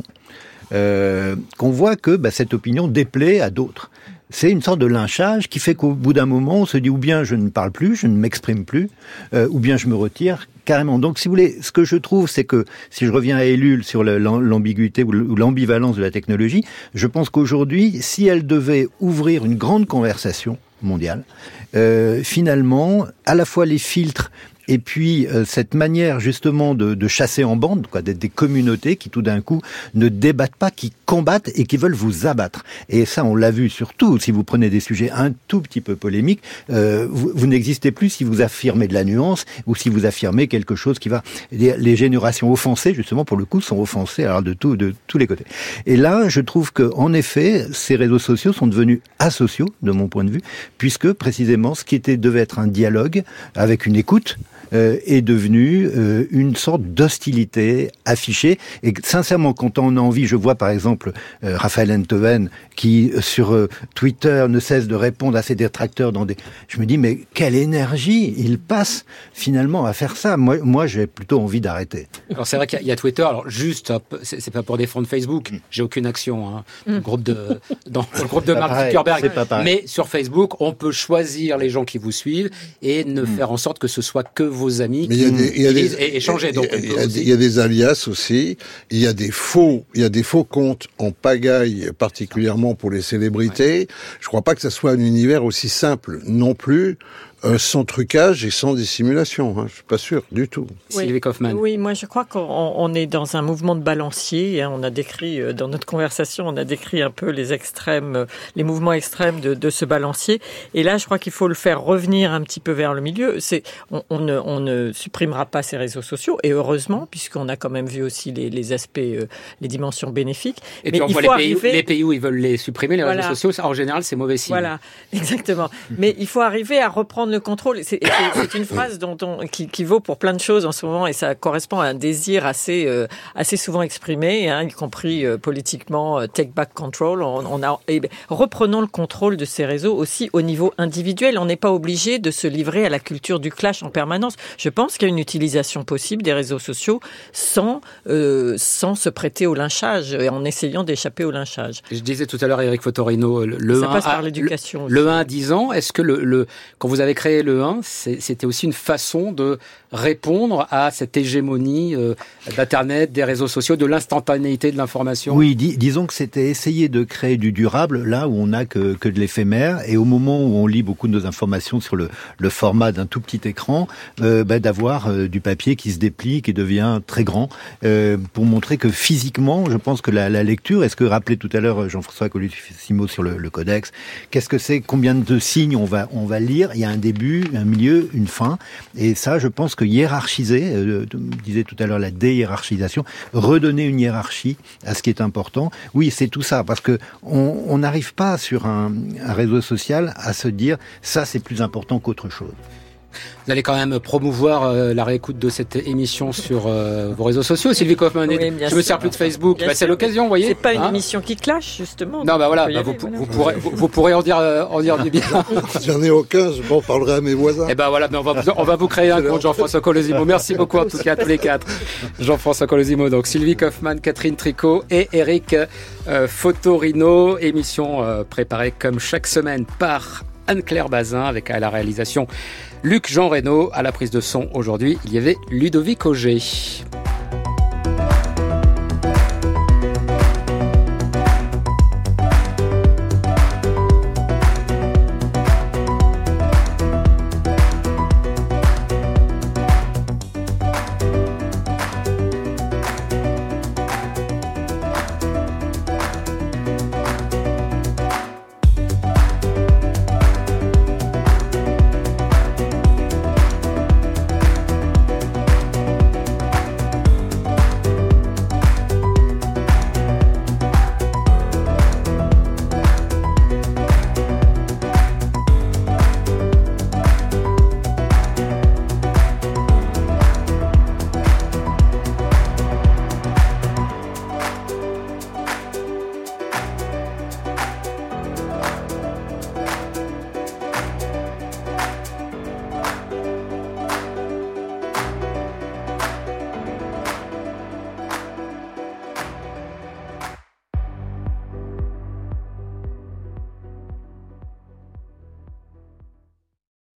euh, qu'on voit que bah, cette opinion déplaît à d'autres. C'est une sorte de lynchage qui fait qu'au bout d'un moment, on se dit ou bien je ne parle plus, je ne m'exprime plus, euh, ou bien je me retire carrément. Donc, si vous voulez, ce que je trouve, c'est que, si je reviens à Ellul sur le, l'ambiguïté ou l'ambivalence de la technologie, je pense qu'aujourd'hui, si elle devait ouvrir une grande conversation mondiale, euh, finalement, à la fois les filtres et puis euh, cette manière justement de, de chasser en bande, quoi, d'être des communautés qui tout d'un coup ne débattent pas, qui combattent et qui veulent vous abattre. Et ça, on l'a vu surtout si vous prenez des sujets un tout petit peu polémiques, euh, vous, vous n'existez plus si vous affirmez de la nuance ou si vous affirmez quelque chose qui va. Les, les générations offensées, justement, pour le coup, sont offensées alors de tout, de tous les côtés. Et là, je trouve que en effet, ces réseaux sociaux sont devenus asociaux, de mon point de vue, puisque précisément ce qui était devait être un dialogue avec une écoute. Euh, est devenu euh, une sorte d'hostilité affichée. Et sincèrement, quand on a envie, je vois par exemple euh, Raphaël Enthoven qui euh, sur euh, Twitter ne cesse de répondre à ses détracteurs dans des... Je me dis, mais quelle énergie il passe finalement à faire ça. Moi, moi j'ai plutôt envie d'arrêter. Alors c'est vrai qu'il y a Twitter, alors juste, c'est, c'est pas pour défendre Facebook, mm. j'ai aucune action hein, dans le groupe de, dans, dans le groupe de Mark Zuckerberg, mais sur Facebook, on peut choisir les gens qui vous suivent et ne mm. faire en sorte que ce soit que vos amis mais il y a des, il y a des, et échanger. Donc il y a, il y a des alias aussi. Il y a des faux, il y a des faux comptes en pagaille, particulièrement pour les célébrités. Ouais. Je crois pas que ça soit un univers aussi simple non plus. Euh, sans trucage et sans dissimulation, hein, je suis pas sûr du tout. Oui. Sylvie Kaufmann. Oui, moi je crois qu'on on est dans un mouvement de balancier. Hein, on a décrit euh, dans notre conversation, on a décrit un peu les extrêmes, euh, les mouvements extrêmes de, de ce balancier. Et là, je crois qu'il faut le faire revenir un petit peu vers le milieu. C'est, on, on, ne, on ne supprimera pas ces réseaux sociaux, et heureusement, puisqu'on a quand même vu aussi les, les aspects, euh, les dimensions bénéfiques. Et puis on voit les pays, arriver... les pays où ils veulent les supprimer, les voilà. réseaux sociaux. Ça, en général, c'est mauvais signe. Voilà, exactement. Mais il faut arriver à reprendre le contrôle. C'est, c'est, c'est une phrase dont on, qui, qui vaut pour plein de choses en ce moment, et ça correspond à un désir assez, euh, assez souvent exprimé, hein, y compris euh, politiquement, euh, take back control. On, on a, et reprenons le contrôle de ces réseaux aussi au niveau individuel. On n'est pas obligé de se livrer à la culture du clash en permanence. Je pense qu'il y a une utilisation possible des réseaux sociaux sans, euh, sans se prêter au lynchage et en essayant d'échapper au lynchage. Je disais tout à l'heure, Éric Fotorino, le ça un, passe par l'éducation. Le, le un à dix ans, est-ce que le, le, quand vous avez créé le un, c'est, c'était aussi une façon de répondre à cette hégémonie euh, d'Internet, des réseaux sociaux, de l'instantanéité de l'information? Oui, dis, disons que c'était essayer de créer du durable là où on n'a que, que de l'éphémère, et au moment où on lit beaucoup de nos informations sur le, le format d'un tout petit écran, euh, bah, d'avoir euh, du papier qui se déplie, qui devient très grand, euh, pour montrer que physiquement, je pense que la, la lecture, est-ce que rappelait tout à l'heure Jean-François Colissimo sur le, le codex, qu'est-ce que c'est, combien de signes on va, on va lire, il y a un début, un milieu, une fin, et ça, je pense que hiérarchiser, euh, je disais tout à l'heure la déhiérarchisation, redonner une hiérarchie à ce qui est important, oui, c'est tout ça, parce que on n'arrive pas sur un, un réseau social à se dire ça c'est plus important qu'autre chose. Vous allez quand même promouvoir euh, la réécoute de cette émission sur euh, vos réseaux sociaux, Sylvie Kaufmann. Oui, je me sers plus de Facebook. Bah, c'est l'occasion, vous voyez. C'est pas une hein émission qui clash, justement. Non, bah voilà, bah, vous, vous, vous, pourrez, vous, vous pourrez en dire, euh, en dire du bien. J'en ai aucun, je m'en parlerai à mes voisins. Et ben bah, voilà, on va, vous, on va vous créer un compte, Jean-François Colosimo. Merci beaucoup, en tout cas, à tous les quatre. Jean-François Colosimo, donc Sylvie Kaufmann, Catherine Tricot et Éric euh, Fotorino. Émission euh, préparée comme chaque semaine par Anne-Claire Bazin, avec à la réalisation Luc Jean Reynaud. À la prise de son aujourd'hui, il y avait Ludovic Auger.